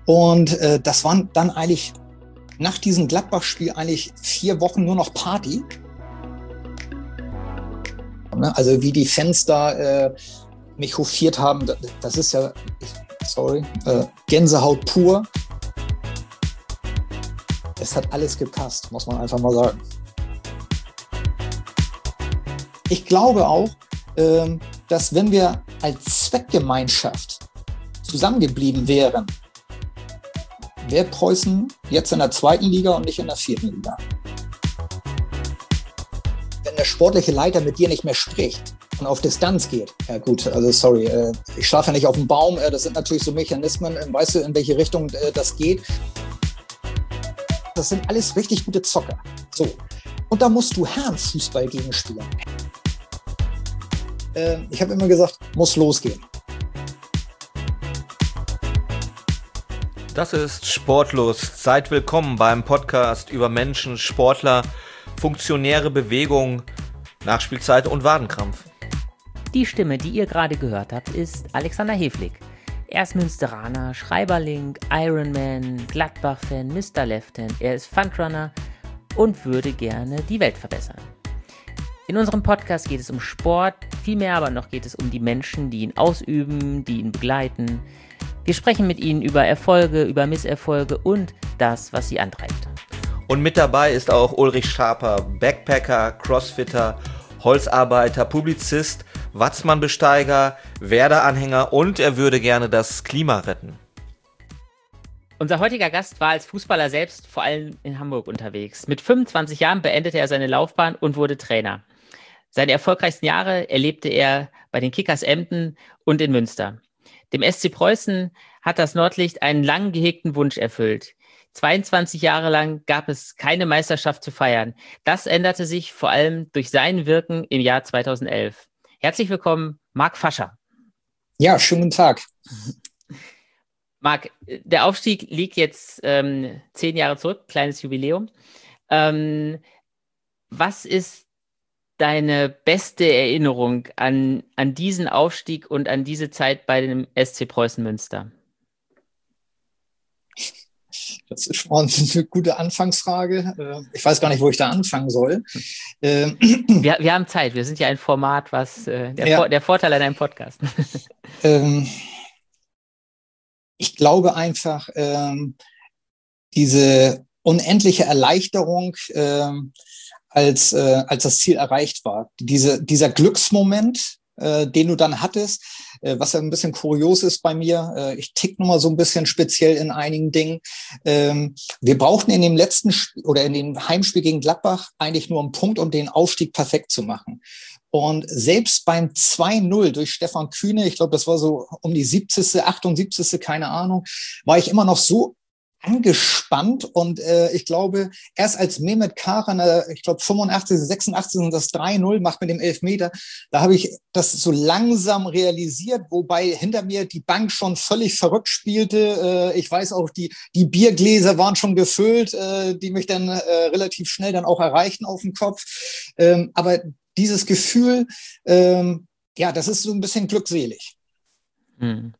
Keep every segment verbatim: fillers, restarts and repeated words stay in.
Und äh, das waren dann eigentlich nach diesem Gladbach-Spiel eigentlich vier Wochen nur noch Party. Also wie die Fans da äh, mich hofiert haben, das ist ja, sorry, äh, Gänsehaut pur. Es hat alles gepasst, muss man einfach mal sagen. Ich glaube auch, äh, dass wenn wir als Zweckgemeinschaft zusammengeblieben wären, wäre Preußen jetzt in der zweiten Liga und nicht in der vierten Liga. Wenn der sportliche Leiter mit dir nicht mehr spricht und auf Distanz geht, ja gut, also sorry, äh, ich schlafe ja nicht auf dem Baum, äh, das sind natürlich so Mechanismen, äh, weißt du, in welche Richtung äh, das geht. Das sind alles richtig gute Zocker. So. Und da musst du Herrenfußball gegenspielen. Äh, ich habe immer gesagt, muss losgehen. Das ist Sportlos. Seid willkommen beim Podcast über Menschen, Sportler, funktionäre Bewegung, Nachspielzeit und Wadenkrampf. Die Stimme, die ihr gerade gehört habt, ist Alexander Heflig. Er ist Münsteraner, Schreiberling, Ironman, Gladbach-Fan, Mister Left-Hand. Er ist Fundrunner und würde gerne die Welt verbessern. In unserem Podcast geht es um Sport, vielmehr aber noch geht es um die Menschen, die ihn ausüben, die ihn begleiten. Wir sprechen mit ihnen über Erfolge, über Misserfolge und das, was sie antreibt. Und mit dabei ist auch Ulrich Schaper, Backpacker, Crossfitter, Holzarbeiter, Publizist, Watzmann-Besteiger, Werder-Anhänger und er würde gerne das Klima retten. Unser heutiger Gast war als Fußballer selbst vor allem in Hamburg unterwegs. Mit fünfundzwanzig Jahren beendete er seine Laufbahn und wurde Trainer. Seine erfolgreichsten Jahre erlebte er bei den Kickers Emden und in Münster. Dem S C Preußen hat das Nordlicht einen lang gehegten Wunsch erfüllt. zweiundzwanzig Jahre lang gab es keine Meisterschaft zu feiern. Das änderte sich vor allem durch sein Wirken im Jahr zweitausendelf. Herzlich willkommen, Marc Fascher. Ja, schönen guten Tag. Marc, der Aufstieg liegt jetzt ähm, zehn Jahre zurück, kleines Jubiläum. Ähm, was ist deine beste Erinnerung an, an diesen Aufstieg und an diese Zeit bei dem S C Preußen Münster? Das ist schon eine gute Anfangsfrage. Ich weiß gar nicht, wo ich da anfangen soll. Wir, wir haben Zeit. Wir sind ja ein Format, was äh, der, ja. Vor, der Vorteil an einem Podcast. Ähm, ich glaube einfach, ähm, diese unendliche Erleichterung, ähm, als, äh, als das Ziel erreicht war. Diese, dieser Glücksmoment, äh, den du dann hattest, äh, was ja ein bisschen kurios ist bei mir. Äh, ich tick nun mal so ein bisschen speziell in einigen Dingen. Ähm, wir brauchten in dem letzten Sp- oder in dem Heimspiel gegen Gladbach eigentlich nur einen Punkt, um den Aufstieg perfekt zu machen. Und selbst beim zwei null durch Stefan Kühne, ich glaube, das war so um die siebzigste, achtundsiebzigste, keine Ahnung, war ich immer noch so angespannt und äh, ich glaube, erst als Mehmet Karan, äh, ich glaube fünfundachtzig, sechsundachtzig und das drei null macht mit dem Elfmeter, da habe ich das so langsam realisiert, wobei hinter mir die Bank schon völlig verrückt spielte. Äh, ich weiß auch, die die Biergläser waren schon gefüllt, äh, die mich dann äh, relativ schnell dann auch erreichten auf dem Kopf. Ähm, aber dieses Gefühl, ähm, ja, das ist so ein bisschen glückselig. Hm.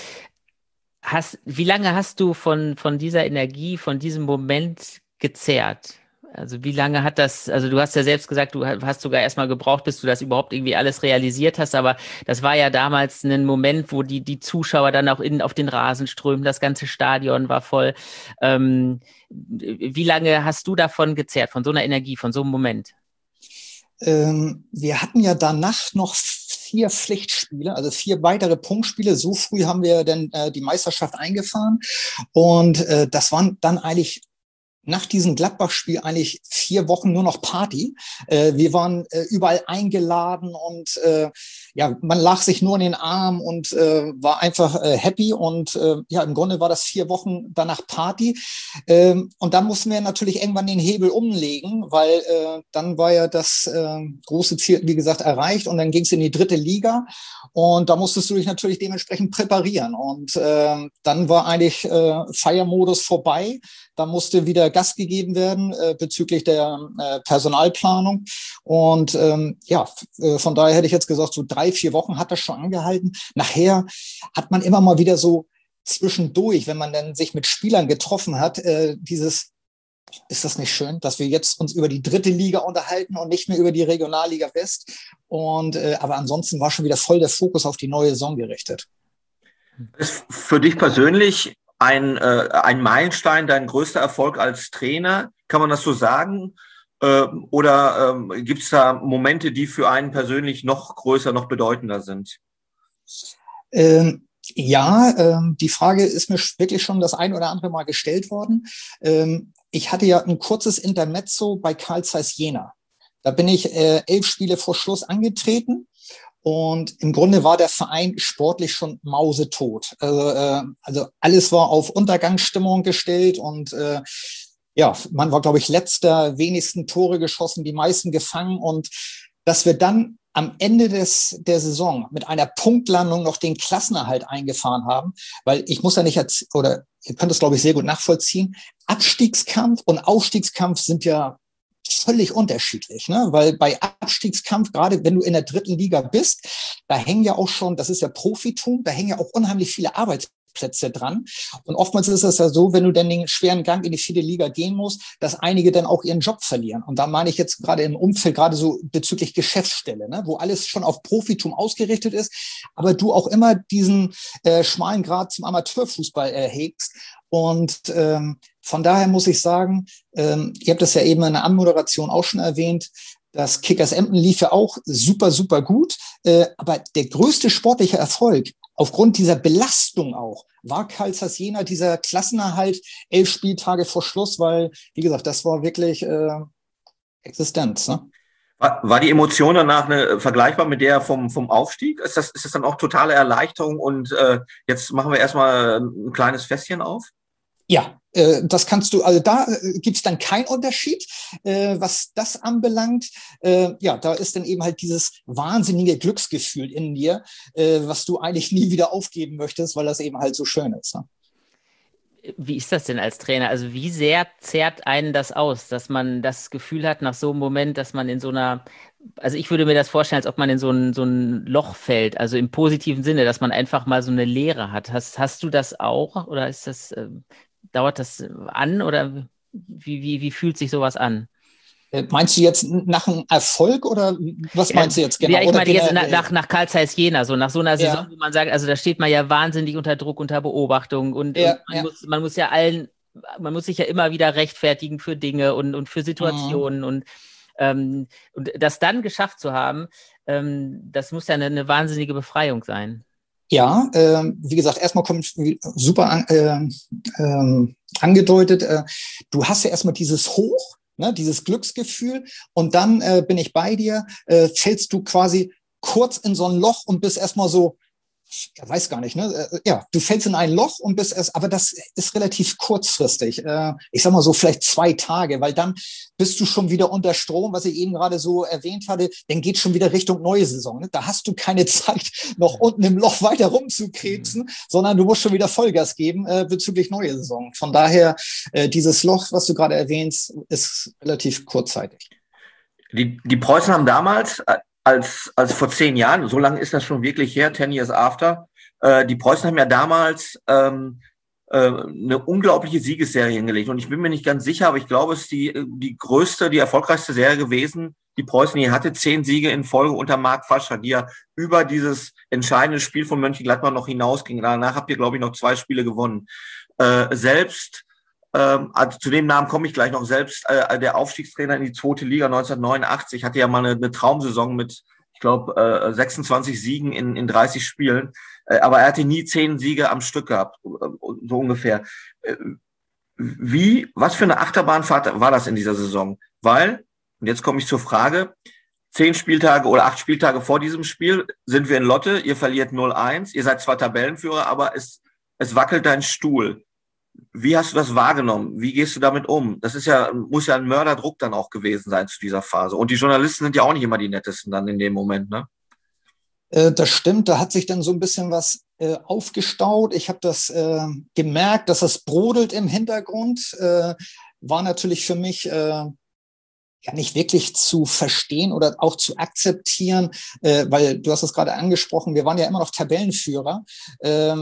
Hast, wie lange hast du von, von dieser Energie, von diesem Moment gezehrt? Also wie lange hat das, also du hast ja selbst gesagt, du hast sogar erstmal gebraucht, bis du das überhaupt irgendwie alles realisiert hast, aber das war ja damals ein Moment, wo die, die Zuschauer dann auch in, auf den Rasen strömen, das ganze Stadion war voll. Ähm, wie lange hast du davon gezehrt, von so einer Energie, von so einem Moment? Ähm, wir hatten ja danach noch vier Pflichtspiele, also vier weitere Punktspiele. So früh haben wir dann äh, die Meisterschaft eingefahren. Und äh, das waren dann eigentlich nach diesem Gladbach-Spiel eigentlich vier Wochen nur noch Party. Äh, wir waren äh, überall eingeladen und äh, ja, man lag sich nur in den Arm und äh, war einfach äh, happy. Und äh, ja, im Grunde war das vier Wochen danach Party. Ähm, und dann mussten wir natürlich irgendwann den Hebel umlegen, weil äh, dann war ja das äh, große Ziel, wie gesagt, erreicht. Und dann ging es in die dritte Liga. Und da musstest du dich natürlich dementsprechend präparieren. Und äh, dann war eigentlich äh, Feiermodus vorbei. Da musste wieder Gas gegeben werden äh, bezüglich der äh, Personalplanung. Und ähm, ja, äh, von daher hätte ich jetzt gesagt, so drei, vier Wochen hat das schon angehalten. Nachher hat man immer mal wieder so zwischendurch, wenn man dann sich mit Spielern getroffen hat, äh, dieses, ist das nicht schön, dass wir jetzt uns über die dritte Liga unterhalten und nicht mehr über die Regionalliga West? Und äh, aber ansonsten war schon wieder voll der Fokus auf die neue Saison gerichtet. Ist für dich persönlich ein, äh, ein Meilenstein, dein größter Erfolg als Trainer? Kann man das so sagen? Äh, oder ähm, gibt es da Momente, die für einen persönlich noch größer, noch bedeutender sind? Ähm, ja, ähm, die Frage ist mir wirklich schon das ein oder andere Mal gestellt worden. Ähm, ich hatte ja ein kurzes Intermezzo bei Carl Zeiss Jena. Da bin ich äh, elf Spiele vor Schluss angetreten. Und im Grunde war der Verein sportlich schon mausetot. Also, äh, also alles war auf Untergangsstimmung gestellt und äh, ja, man war, glaube ich, letzter, wenigsten Tore geschossen, die meisten gefangen. Und dass wir dann am Ende des der Saison mit einer Punktlandung noch den Klassenerhalt eingefahren haben, weil ich muss ja nicht, als, oder ihr könnt es, glaube ich, sehr gut nachvollziehen, Abstiegskampf und Aufstiegskampf sind ja völlig unterschiedlich, ne? Weil bei Abstiegskampf, gerade wenn du in der dritten Liga bist, da hängen ja auch schon, das ist ja Profitum, da hängen ja auch unheimlich viele Arbeitsplätze dran. Und oftmals ist es ja so, wenn du dann den schweren Gang in die vierte Liga gehen musst, dass einige dann auch ihren Job verlieren. Und da meine ich jetzt gerade im Umfeld, gerade so bezüglich Geschäftsstelle, ne? Wo alles schon auf Profitum ausgerichtet ist, aber du auch immer diesen äh, schmalen Grat zum Amateurfußball äh, hegst. Und ähm, von daher muss ich sagen, ähm, ihr habt das ja eben in der Anmoderation auch schon erwähnt, das Kickers Emden lief ja auch super, super gut. Äh, aber der größte sportliche Erfolg, aufgrund dieser Belastung auch, war Carl Zeiss Jena, dieser Klassenerhalt, elf Spieltage vor Schluss, weil, wie gesagt, das war wirklich äh, Existenz. Ne? War, war die Emotion danach eine, vergleichbar mit der vom, vom Aufstieg? Ist das, ist das dann auch totale Erleichterung und äh, jetzt machen wir erstmal ein kleines Fässchen auf? Ja, äh, das kannst du, also da äh, gibt's dann keinen Unterschied, äh, was das anbelangt. Äh, ja, da ist dann eben halt dieses wahnsinnige Glücksgefühl in dir, äh, was du eigentlich nie wieder aufgeben möchtest, weil das eben halt so schön ist. Ne? Wie ist das denn als Trainer? Also wie sehr zehrt einen das aus, dass man das Gefühl hat nach so einem Moment, dass man in so einer, also ich würde mir das vorstellen, als ob man in so ein, so ein Loch fällt, also im positiven Sinne, dass man einfach mal so eine Leere hat. Hast, hast du das auch oder ist das, äh, dauert das an oder wie, wie, wie fühlt sich sowas an? Meinst du jetzt nach einem Erfolg oder was meinst du jetzt genau? Ja, ich meine jetzt generell? nach, nach Carl Zeiss Jena, so nach so einer Saison, Ja. wo man sagt, also da steht man ja wahnsinnig unter Druck, unter Beobachtung und, Ja, und man, ja. muss, man muss ja allen, man muss sich ja immer wieder rechtfertigen für Dinge und, und für Situationen Mhm. und, ähm, und das dann geschafft zu haben, ähm, das muss ja eine, eine wahnsinnige Befreiung sein. Ja, ähm, wie gesagt, erstmal kommt super an, äh, ähm, angedeutet, äh, du hast ja erstmal dieses Hoch, ne, dieses Glücksgefühl und dann äh, bin ich bei dir, äh, fällst du quasi kurz in so ein Loch und bist erstmal so, ja, weiß gar nicht, ne? Äh, ja, du fällst in ein Loch und bist erst, aber das ist relativ kurzfristig. Äh, ich sag mal so vielleicht zwei Tage, weil dann bist du schon wieder unter Strom, was ich eben gerade so erwähnt hatte, dann geht schon wieder Richtung neue Saison. Ne? Da hast du keine Zeit, noch unten im Loch weiter rumzukrebsen, mhm. sondern du musst schon wieder Vollgas geben äh, bezüglich neue Saison. Von daher, äh, dieses Loch, was du gerade erwähnst, ist relativ kurzzeitig. Die, die Preußen haben damals, als, als vor zehn Jahren, so lange ist das schon wirklich her, ten years after, äh, die Preußen haben ja damals ähm, äh, eine unglaubliche Siegesserie hingelegt. Und ich bin mir nicht ganz sicher, aber ich glaube, es ist die, die größte, die erfolgreichste Serie gewesen, die Preußen hier hatte. Zehn Siege in Folge unter Marc Fascher, die ja über dieses entscheidende Spiel von Mönchengladbach noch hinausging. Danach habt ihr, glaube ich, noch zwei Spiele gewonnen. Äh, selbst Ähm, also zu dem Namen komme ich gleich noch. Selbst äh, der Aufstiegstrainer in die zweite Liga neunzehnhundertneunundachtzig hatte ja mal eine, eine Traumsaison mit, ich glaube, äh, sechsundzwanzig Siegen in, in dreißig Spielen. Äh, aber er hatte nie zehn Siege am Stück gehabt, so ungefähr. Äh, wie, was für eine Achterbahnfahrt war das in dieser Saison? Weil, und jetzt komme ich zur Frage, zehn Spieltage oder acht Spieltage vor diesem Spiel sind wir in Lotte, ihr verliert null eins, ihr seid zwar Tabellenführer, aber es, es wackelt dein Stuhl. Wie hast du das wahrgenommen? Wie gehst du damit um? Das ist ja, muss ja ein Mörderdruck dann auch gewesen sein zu dieser Phase. Und die Journalisten sind ja auch nicht immer die nettesten dann in dem Moment, ne? Äh, das stimmt, da hat sich dann so ein bisschen was äh, aufgestaut. Ich habe das äh, gemerkt, dass das brodelt im Hintergrund. Äh, war natürlich für mich äh, ja nicht wirklich zu verstehen oder auch zu akzeptieren, äh, weil du hast es gerade angesprochen, wir waren ja immer noch Tabellenführer. Ähm,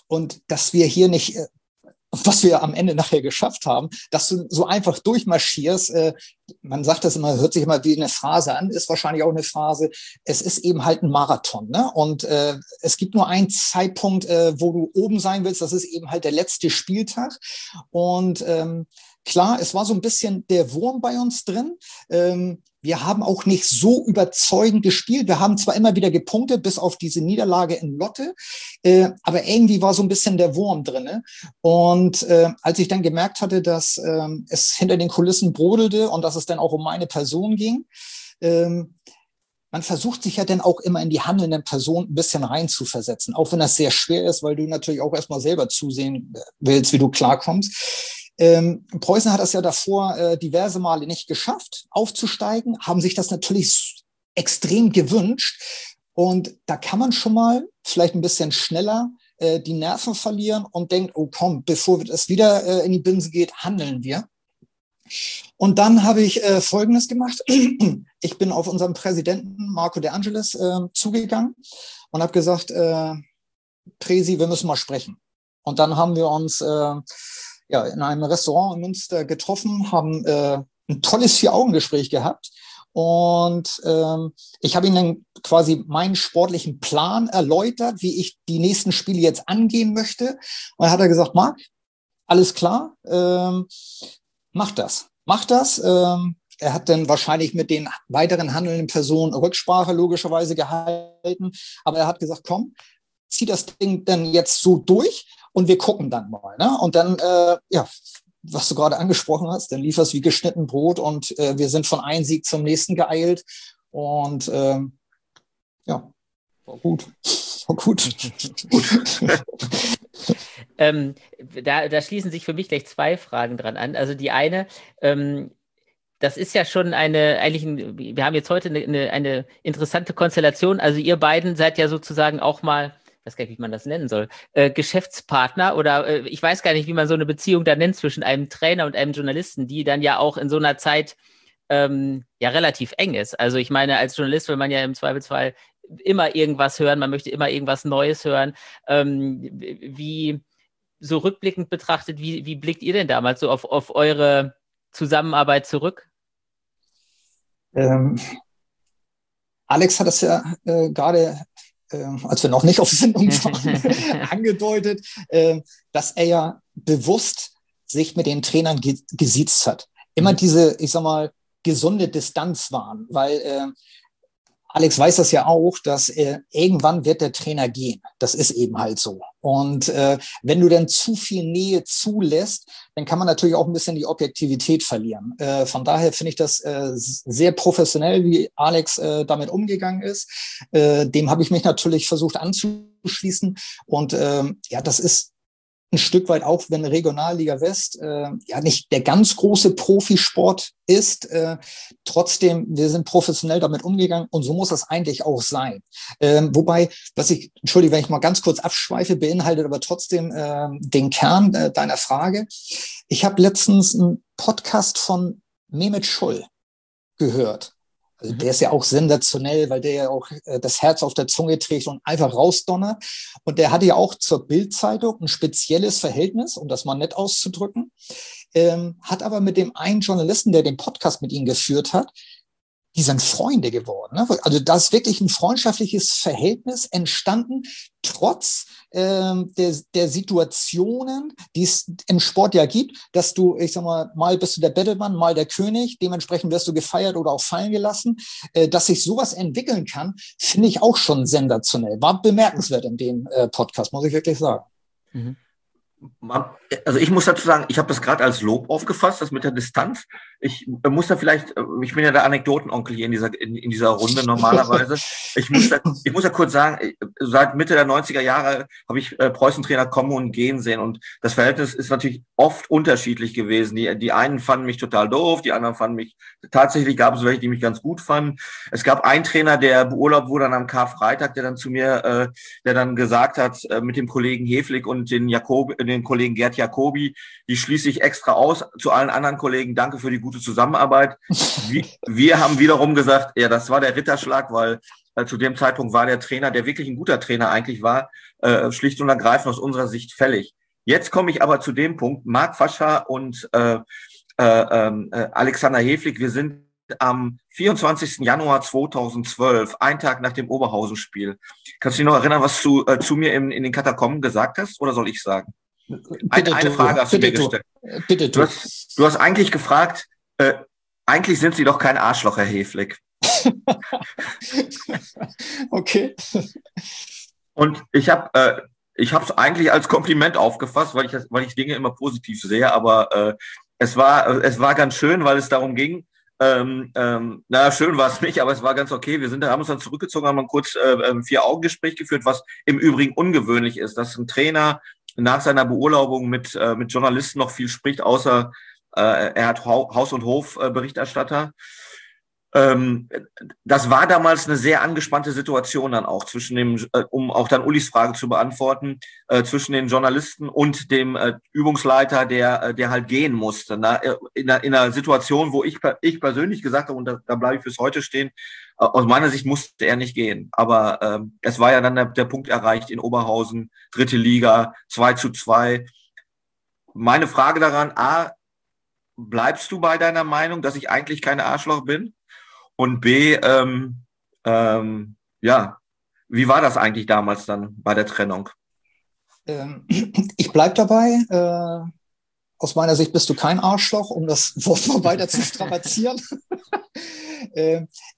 und dass wir hier nicht, äh, was wir am Ende nachher geschafft haben, dass du so einfach durchmarschierst. Äh, man sagt das immer, hört sich immer wie eine Phrase an, ist wahrscheinlich auch eine Phrase. Es ist eben halt ein Marathon, ne? Und äh, es gibt nur einen Zeitpunkt, äh, wo du oben sein willst. Das ist eben halt der letzte Spieltag. Und ähm, klar, es war so ein bisschen der Wurm bei uns drin. Ähm, Wir haben auch nicht so überzeugend gespielt. Wir haben zwar immer wieder gepunktet, bis auf diese Niederlage in Lotte, äh, aber irgendwie war so ein bisschen der Wurm drin. Und äh, als ich dann gemerkt hatte, dass äh, es hinter den Kulissen brodelte und dass es dann auch um meine Person ging, äh, man versucht sich ja dann auch immer in die handelnden Personen ein bisschen reinzuversetzen, auch wenn das sehr schwer ist, weil du natürlich auch erstmal selber zusehen willst, wie du klarkommst. Ähm, Preußen hat das ja davor äh, diverse Male nicht geschafft, aufzusteigen, haben sich das natürlich extrem gewünscht. Und da kann man schon mal vielleicht ein bisschen schneller äh, die Nerven verlieren und denkt, oh komm, bevor es wieder äh, in die Binsen geht, handeln wir. Und dann habe ich äh, Folgendes gemacht. Ich bin auf unseren Präsidenten Marco De Angelis äh, zugegangen und habe gesagt, äh, Präsi, wir müssen mal sprechen. Und dann haben wir uns äh, ja, in einem Restaurant in Münster getroffen, haben äh, ein tolles Vier-Augen-Gespräch gehabt. Und ähm, ich habe ihm dann quasi meinen sportlichen Plan erläutert, wie ich die nächsten Spiele jetzt angehen möchte. Und dann hat er gesagt, Marc, alles klar, ähm, mach das, mach das. Ähm, er hat dann wahrscheinlich mit den weiteren handelnden Personen Rücksprache logischerweise gehalten. Aber er hat gesagt, komm, zieh das Ding dann jetzt so durch. Und wir gucken dann mal, ne? Und dann, äh, ja, was du gerade angesprochen hast, dann lief es wie geschnitten Brot und äh, wir sind von einem Sieg zum nächsten geeilt. Und ähm, ja, war gut. War gut. ähm, da, da schließen sich für mich gleich zwei Fragen dran an. Also die eine, ähm, das ist ja schon eine, eigentlich, ein, wir haben jetzt heute eine, eine, eine interessante Konstellation. Also ihr beiden seid ja sozusagen auch mal, ich weiß gar nicht, wie man das nennen soll, äh, Geschäftspartner oder äh, ich weiß gar nicht, wie man so eine Beziehung da nennt zwischen einem Trainer und einem Journalisten, die dann ja auch in so einer Zeit ähm, ja relativ eng ist. Also ich meine, als Journalist will man ja im Zweifelsfall immer irgendwas hören, man möchte immer irgendwas Neues hören. Ähm, wie, so rückblickend betrachtet, wie, wie blickt ihr denn damals so auf, auf eure Zusammenarbeit zurück? Ähm, Alex hat das ja äh, gerade als wir noch nicht auf Sendung waren, angedeutet, äh, dass er ja bewusst sich mit den Trainern ge- gesiezt hat. Immer mhm. diese, ich sag mal, gesunde Distanz waren, weil äh, Alex weiß das ja auch, dass äh, irgendwann wird der Trainer gehen. Das ist eben halt so. Und äh, wenn du dann zu viel Nähe zulässt, dann kann man natürlich auch ein bisschen die Objektivität verlieren. Äh, von daher finde ich das äh, sehr professionell, wie Alex äh, damit umgegangen ist. Äh, dem habe ich mich natürlich versucht anzuschließen. Und äh, ja, das ist ein Stück weit auch, wenn Regionalliga West äh, ja nicht der ganz große Profisport ist, äh, trotzdem, wir sind professionell damit umgegangen und so muss das eigentlich auch sein. Ähm, wobei, was ich, entschuldige, wenn ich mal ganz kurz abschweife, beinhaltet aber trotzdem äh, den Kern äh, deiner Frage. Ich habe letztens einen Podcast von Mehmet Scholl gehört. Also der ist ja auch sensationell, weil der ja auch äh, das Herz auf der Zunge trägt und einfach rausdonnert. Und der hatte ja auch zur Bild-Zeitung ein spezielles Verhältnis, um das mal nett auszudrücken. Ähm, hat aber mit dem einen Journalisten, der den Podcast mit ihm geführt hat, die sind Freunde geworden. Ne? Also da ist wirklich ein freundschaftliches Verhältnis entstanden, trotz ähm, der, der Situationen, die es im Sport ja gibt, dass du, ich sag mal, mal bist du der Bettelmann, mal der König, dementsprechend wirst du gefeiert oder auch fallen gelassen. Äh, dass sich sowas entwickeln kann, finde ich auch schon sensationell. War bemerkenswert in dem äh, Podcast, muss ich wirklich sagen. Mhm. Also ich muss dazu sagen, ich habe das gerade als Lob aufgefasst, das mit der Distanz. Ich muss da vielleicht, ich bin ja der Anekdotenonkel hier in dieser in, in dieser Runde normalerweise. Ich muss da, ich muss da kurz sagen, seit Mitte der neunziger Jahre habe ich äh, Preußen-Trainer kommen und gehen sehen und das Verhältnis ist natürlich oft unterschiedlich gewesen. Die, die einen fanden mich total doof, die anderen fanden mich, tatsächlich gab es welche, die mich ganz gut fanden. Es gab einen Trainer, der beurlaubt wurde dann am Karfreitag, der dann zu mir, äh, der dann gesagt hat, äh, mit dem Kollegen Heflik und den Jakob, den Kollegen Gerd Jacobi, die schließe ich extra aus. Zu allen anderen Kollegen, danke für die gute Zusammenarbeit. Wir, wir haben wiederum gesagt, ja, das war der Ritterschlag, weil äh, zu dem Zeitpunkt war der Trainer, der wirklich ein guter Trainer eigentlich war, äh, schlicht und ergreifend aus unserer Sicht fällig. Jetzt komme ich aber zu dem Punkt, Marc Fascher und äh, äh, äh, Alexander Häflig, wir sind am vierundzwanzigsten Januar zweitausendzwölf, ein Tag nach dem Oberhausen-Spiel. Kannst du dich noch erinnern, was du äh, zu mir in, in den Katakomben gesagt hast, oder soll ich sagen? Ein, eine du, Frage hast du mir du, gestellt. Bitte du. Du hast, du hast eigentlich gefragt, äh, eigentlich sind Sie doch kein Arschloch, Herr Häflig. Okay. Und ich habe äh, ich habe es eigentlich als Kompliment aufgefasst, weil ich das, weil ich Dinge immer positiv sehe, aber äh, es war es war ganz schön, weil es darum ging. Ähm, ähm, na, schön war es nicht, aber es war ganz okay. Wir sind, haben uns dann zurückgezogen, haben ein kurz äh, ein Vier-Augen-Gespräch geführt, was im Übrigen ungewöhnlich ist, dass ein Trainer nach seiner Beurlaubung mit äh, mit Journalisten noch viel spricht, außer äh, er hat Haus- und Hof-Berichterstatter. Ähm, das war damals eine sehr angespannte Situation dann auch zwischen dem, äh, um auch dann Ulis Frage zu beantworten, äh, zwischen den Journalisten und dem äh, Übungsleiter, der äh, der halt gehen musste. Na, in, einer, in einer Situation, wo ich ich persönlich gesagt habe, und da, da bleibe ich fürs heute stehen, äh, aus meiner Sicht musste er nicht gehen. Aber ähm, es war ja dann der, der Punkt erreicht in Oberhausen, dritte Liga, zwei zu zwei. Meine Frage daran, A, bleibst du bei deiner Meinung, dass ich eigentlich kein Arschloch bin? Und B, ähm, ähm, ja, wie war das eigentlich damals dann bei der Trennung? Ähm, ich bleib dabei. Äh, aus meiner Sicht bist du kein Arschloch, um das Wort mal weiter zu strapazieren. äh,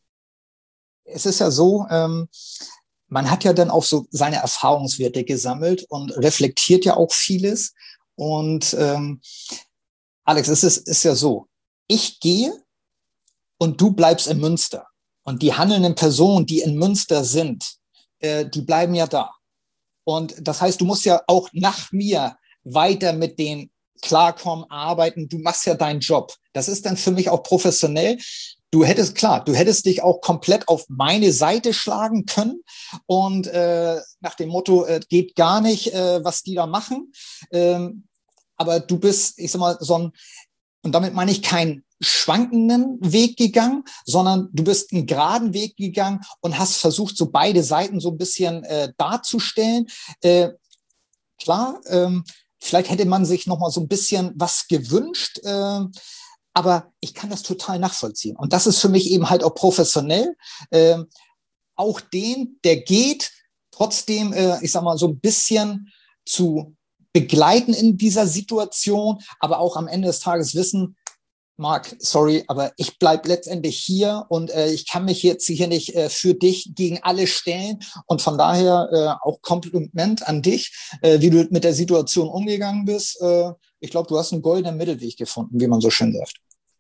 es ist ja so, ähm, man hat ja dann auch so seine Erfahrungswerte gesammelt und reflektiert ja auch vieles. Und ähm, Alex, es ist, ist ja so, ich gehe und du bleibst in Münster. Und die handelnden Personen, die in Münster sind, äh, die bleiben ja da. Und das heißt, du musst ja auch nach mir weiter mit denen klarkommen, arbeiten. Du machst ja deinen Job. Das ist dann für mich auch professionell. Du hättest, klar, du hättest dich auch komplett auf meine Seite schlagen können und äh, nach dem Motto, äh, geht gar nicht, äh, was die da machen. Ähm, aber du bist, ich sag mal, so ein, und damit meine ich kein schwankenden Weg gegangen, sondern du bist einen geraden Weg gegangen und hast versucht, so beide Seiten so ein bisschen äh, darzustellen. Äh, klar, ähm, vielleicht hätte man sich noch mal so ein bisschen was gewünscht, äh, aber ich kann das total nachvollziehen. Und das ist für mich eben halt auch professionell. Äh, auch den, der geht, trotzdem, äh, ich sag mal, so ein bisschen zu begleiten in dieser Situation, aber auch am Ende des Tages wissen, Marc, sorry, aber ich bleib letztendlich hier und äh, ich kann mich jetzt hier nicht äh, für dich gegen alle stellen. Und von daher äh, auch Kompliment an dich, äh, wie du mit der Situation umgegangen bist. Äh, ich glaube, du hast einen goldenen Mittelweg gefunden, wie man so schön sagt.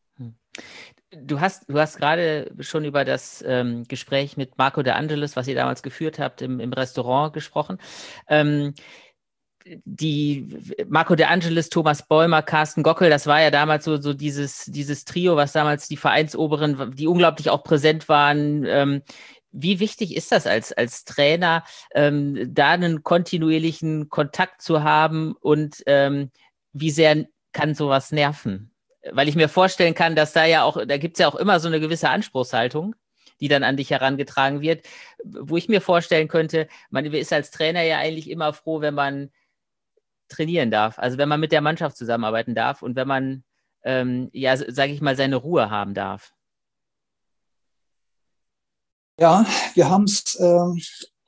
Du hast, du hast gerade schon über das ähm, Gespräch mit Marco De Angelis, was ihr damals geführt habt, im, im Restaurant gesprochen. Ähm, die Marco De Angelis, Thomas Bäumer, Carsten Gockel, das war ja damals so, so dieses, dieses Trio, was damals die Vereinsoberen, die unglaublich auch präsent waren. Ähm, wie wichtig ist das als, als Trainer, ähm, da einen kontinuierlichen Kontakt zu haben und ähm, wie sehr kann sowas nerven? Weil ich mir vorstellen kann, dass da ja auch, da gibt es ja auch immer so eine gewisse Anspruchshaltung, die dann an dich herangetragen wird, wo ich mir vorstellen könnte, man ist als Trainer ja eigentlich immer froh, wenn man trainieren darf, also wenn man mit der Mannschaft zusammenarbeiten darf und wenn man, ähm, ja, sage ich mal, seine Ruhe haben darf. Ja, wir haben es ähm,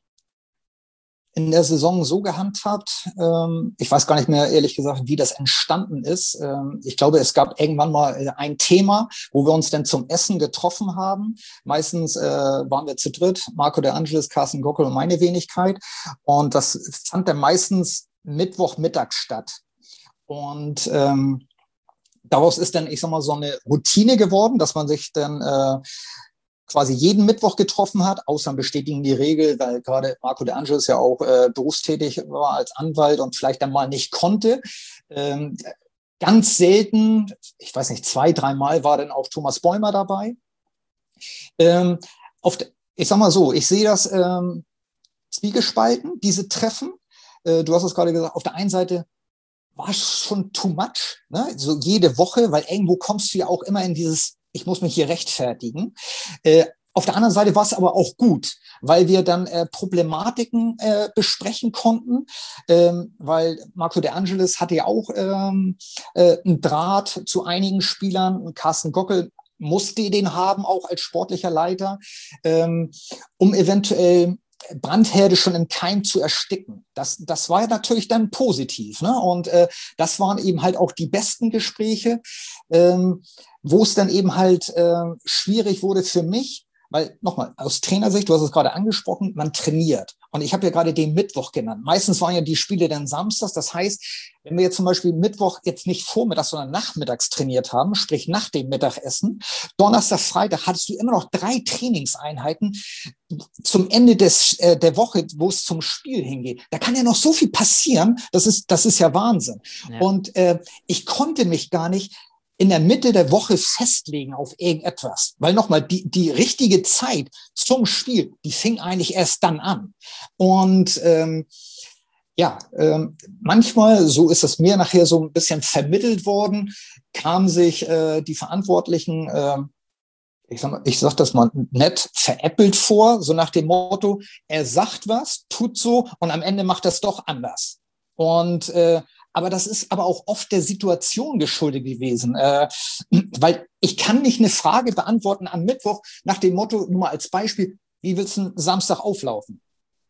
in der Saison so gehandhabt, ähm, ich weiß gar nicht mehr, ehrlich gesagt, wie das entstanden ist. Ähm, ich glaube, es gab irgendwann mal ein Thema, wo wir uns dann zum Essen getroffen haben. Meistens äh, waren wir zu dritt, Marco De Angelis, Carsten Gockel und meine Wenigkeit. Und das fand dann meistens Mittwochmittag statt. Und ähm, daraus ist dann, ich sag mal, so eine Routine geworden, dass man sich dann äh, quasi jeden Mittwoch getroffen hat. Ausnahmen bestätigen die Regel, weil gerade Marco De Angelis ja auch äh, berufstätig war als Anwalt und vielleicht dann mal nicht konnte. Ähm, ganz selten, ich weiß nicht, zwei, dreimal war dann auch Thomas Bäumer dabei. Ähm, auf de, ich sag mal so, ich sehe das ähm, zwiegespalten, diese Treffen. Du hast es gerade gesagt, auf der einen Seite war es schon too much, ne? So jede Woche, weil irgendwo kommst du ja auch immer in dieses, ich muss mich hier rechtfertigen. Äh, auf der anderen Seite war es aber auch gut, weil wir dann äh, Problematiken äh, besprechen konnten, ähm, weil Marco De Angelis hatte ja auch ähm, äh, einen Draht zu einigen Spielern. Carsten Gockel musste den haben, auch als sportlicher Leiter, ähm, um eventuell Brandherde schon im Keim zu ersticken. Das, das war ja natürlich dann positiv, ne? Und äh, das waren eben halt auch die besten Gespräche, ähm, wo es dann eben halt äh, schwierig wurde für mich, weil nochmal, aus Trainersicht, du hast es gerade angesprochen, man trainiert. Und ich habe ja gerade den Mittwoch genannt. Meistens waren ja die Spiele dann samstags. Das heißt, wenn wir jetzt zum Beispiel Mittwoch jetzt nicht vormittags, sondern nachmittags trainiert haben, sprich nach dem Mittagessen, Donnerstag, Freitag, hattest du immer noch drei Trainingseinheiten zum Ende des, äh, der Woche, wo es zum Spiel hingeht. Da kann ja noch so viel passieren. Das ist, das ist ja Wahnsinn. Ja. Und äh, ich konnte mich gar nicht in der Mitte der Woche festlegen auf irgendetwas. Weil nochmal, die, die richtige Zeit zum Spiel, die fing eigentlich erst dann an. Und ähm, ja, ähm, manchmal, so ist es mir nachher so ein bisschen vermittelt worden, kamen sich äh, die Verantwortlichen, äh, ich sag mal, ich sag das mal nett, veräppelt vor, so nach dem Motto, er sagt was, tut so und am Ende macht er es doch anders. Und äh, aber das ist aber auch oft der Situation geschuldet gewesen, äh, weil ich kann nicht eine Frage beantworten am Mittwoch nach dem Motto, nur mal als Beispiel, wie willst du Samstag auflaufen?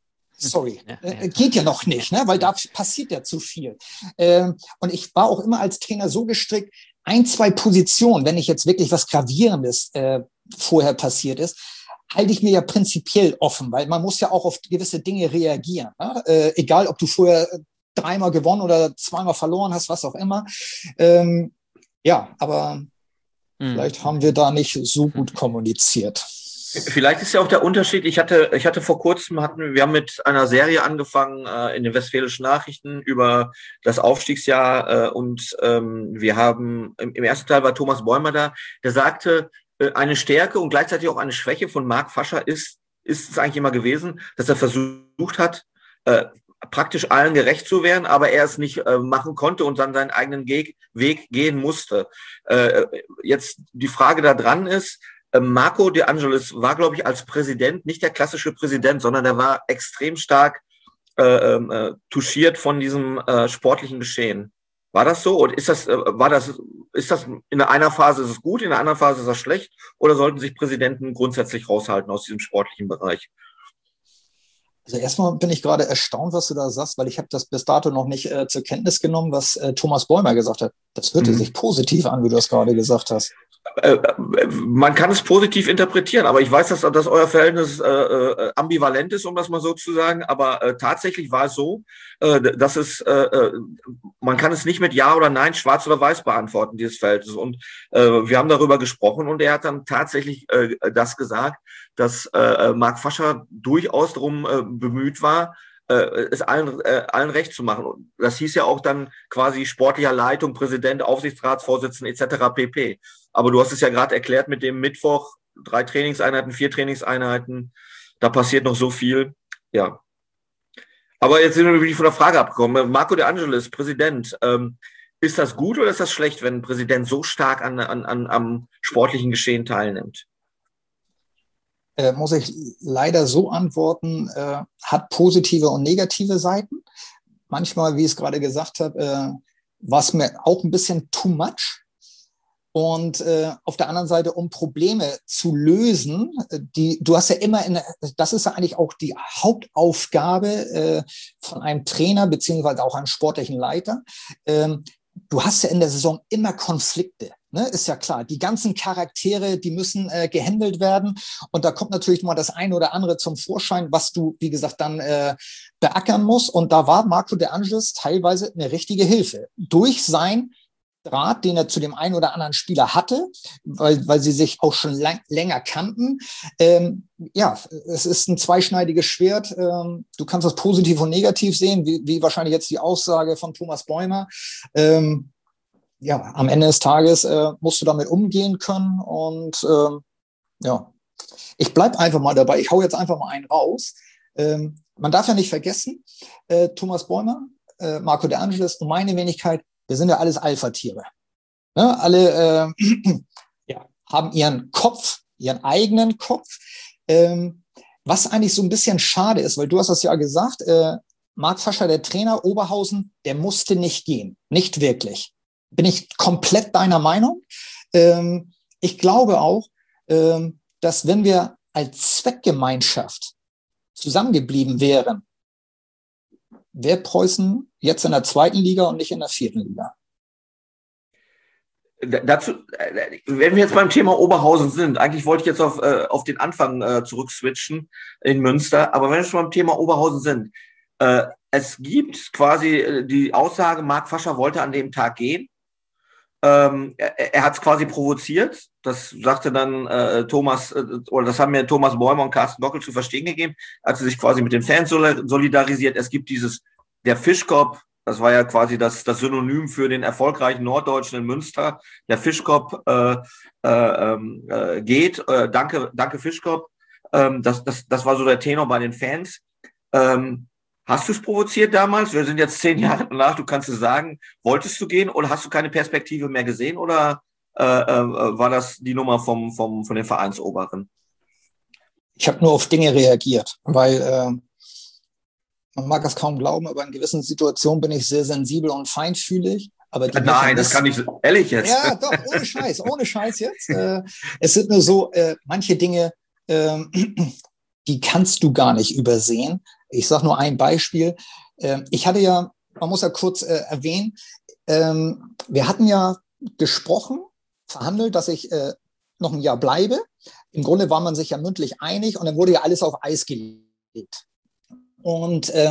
Sorry, ja, ja. Äh, geht ja noch nicht, ne? Weil da passiert ja zu viel. Ähm, und ich war auch immer als Trainer so gestrickt, ein, zwei Positionen, wenn nicht jetzt wirklich was Gravierendes äh, vorher passiert ist, halte ich mir ja prinzipiell offen, weil man muss ja auch auf gewisse Dinge reagieren. Ne? Äh, egal, ob du vorher dreimal gewonnen oder zweimal verloren hast, was auch immer. Ähm, ja, aber mhm. vielleicht haben wir da nicht so gut kommuniziert. Vielleicht ist ja auch der Unterschied, ich hatte, ich hatte vor kurzem, hatten, wir haben mit einer Serie angefangen äh, in den Westfälischen Nachrichten über das Aufstiegsjahr äh, und ähm, wir haben, im, im ersten Teil war Thomas Bäumer da, der sagte, äh, eine Stärke und gleichzeitig auch eine Schwäche von Marc Fascher ist, ist es eigentlich immer gewesen, dass er versucht hat, äh, praktisch allen gerecht zu werden, aber er es nicht äh, machen konnte und dann seinen eigenen Ge- Weg gehen musste. Äh, jetzt die Frage da dran ist, äh, Marco De Angelis war, glaube ich, als Präsident nicht der klassische Präsident, sondern er war extrem stark äh, äh, touchiert von diesem äh, sportlichen Geschehen. War das so? Und ist das, äh, war das, ist das in einer Phase ist es gut, in der anderen Phase ist das schlecht? Oder sollten sich Präsidenten grundsätzlich raushalten aus diesem sportlichen Bereich? Also erstmal bin ich gerade erstaunt, was du da sagst, weil ich habe das bis dato noch nicht äh, zur Kenntnis genommen, was äh, Thomas Bäumer gesagt hat. Das hörte mhm. sich positiv an, wie du das gerade gesagt hast. Äh, man kann es positiv interpretieren, aber ich weiß, dass, dass euer Verhältnis äh, äh, ambivalent ist, um das mal so zu sagen, aber äh, tatsächlich war es so, äh, dass es, äh, man kann es nicht mit Ja oder Nein, Schwarz oder Weiß beantworten, dieses Verhältnis. Und äh, wir haben darüber gesprochen und er hat dann tatsächlich äh, das gesagt, dass äh, Marc Fascher durchaus darum äh, bemüht war, es allen, äh, allen recht zu machen. Das hieß ja auch dann quasi sportlicher Leitung, Präsident, Aufsichtsratsvorsitzender et cetera pp. Aber du hast es ja gerade erklärt mit dem Mittwoch, drei Trainingseinheiten, vier Trainingseinheiten, da passiert noch so viel. Ja. Aber jetzt sind wir wirklich von der Frage abgekommen. Marco De Angelis, Präsident, ähm, ist das gut oder ist das schlecht, wenn ein Präsident so stark an, an, an, am sportlichen Geschehen teilnimmt? Äh, muss ich leider so antworten, äh, hat positive und negative Seiten. Manchmal, wie ich es gerade gesagt habe, äh, war es mir auch ein bisschen too much. Und äh, auf der anderen Seite, um Probleme zu lösen, die du hast ja immer, in, das ist ja eigentlich auch die Hauptaufgabe äh, von einem Trainer beziehungsweise auch einem sportlichen Leiter. Ähm, du hast ja in der Saison immer Konflikte. Ne, ist ja klar, die ganzen Charaktere, die müssen äh, gehandelt werden und da kommt natürlich mal das eine oder andere zum Vorschein, was du, wie gesagt, dann äh, beackern musst und da war Marco De Angelis teilweise eine richtige Hilfe. Durch sein Draht, den er zu dem einen oder anderen Spieler hatte, weil, weil sie sich auch schon lang, länger kannten. Ähm, ja, es ist ein zweischneidiges Schwert. Ähm, du kannst das positiv und negativ sehen, wie, wie wahrscheinlich jetzt die Aussage von Thomas Bäumer. Ähm, ja, am Ende des Tages äh, musst du damit umgehen können und ähm, ja, ich bleib einfach mal dabei. Ich hau jetzt einfach mal einen raus. Ähm, man darf ja nicht vergessen, äh, Thomas Bäumer, äh, Marco De Angelis und meine Wenigkeit, wir sind ja alles Alpha-Tiere. Ne? Alle äh, ja, haben ihren Kopf, ihren eigenen Kopf. Ähm, was eigentlich so ein bisschen schade ist, weil du hast das ja gesagt, äh, Marc Fascher, der Trainer Oberhausen, der musste nicht gehen. Nicht wirklich. Bin ich komplett deiner Meinung. Ähm, ich glaube auch, ähm, dass wenn wir als Zweckgemeinschaft zusammengeblieben wären, wäre Preußen jetzt in der zweiten Liga und nicht in der vierten Liga. Dazu, wenn wir jetzt beim Thema Oberhausen sind, eigentlich wollte ich jetzt auf, äh, auf den Anfang äh, zurückswitchen in Münster, aber wenn wir schon beim Thema Oberhausen sind, äh, es gibt quasi die Aussage, Marc Fascher wollte an dem Tag gehen. Ähm, er er hat es quasi provoziert, das sagte dann äh, Thomas, äh, oder das haben mir Thomas Bäumer und Carsten Gockel zu verstehen gegeben, hat sie sich quasi mit den Fans solidarisiert. Es gibt dieses, der Fischkopf, das war ja quasi das, das Synonym für den erfolgreichen Norddeutschen in Münster. Der Fischkopf äh, äh, äh, geht. Äh, danke, danke Fischkopf. Ähm, das, das, das war so der Tenor bei den Fans. Ähm, hast du es provoziert damals? Wir sind jetzt zehn Jahre danach. Du kannst es sagen. Wolltest du gehen oder hast du keine Perspektive mehr gesehen oder äh, äh, war das die Nummer vom, vom, von den Vereinsoberen? Ich habe nur auf Dinge reagiert, weil äh, man mag es kaum glauben, aber in gewissen Situationen bin ich sehr sensibel und feinfühlig. Aber die Nein, das kann ich ehrlich jetzt. Ja, doch, ohne Scheiß, ohne Scheiß jetzt. Äh, es sind nur so, äh, manche Dinge, äh, die kannst du gar nicht übersehen. Ich sage nur ein Beispiel. Äh, ich hatte ja, man muss ja kurz äh, erwähnen, äh, wir hatten ja gesprochen, verhandelt, dass ich äh, noch ein Jahr bleibe. Im Grunde war man sich ja mündlich einig und dann wurde ja alles auf Eis gelegt. Und äh,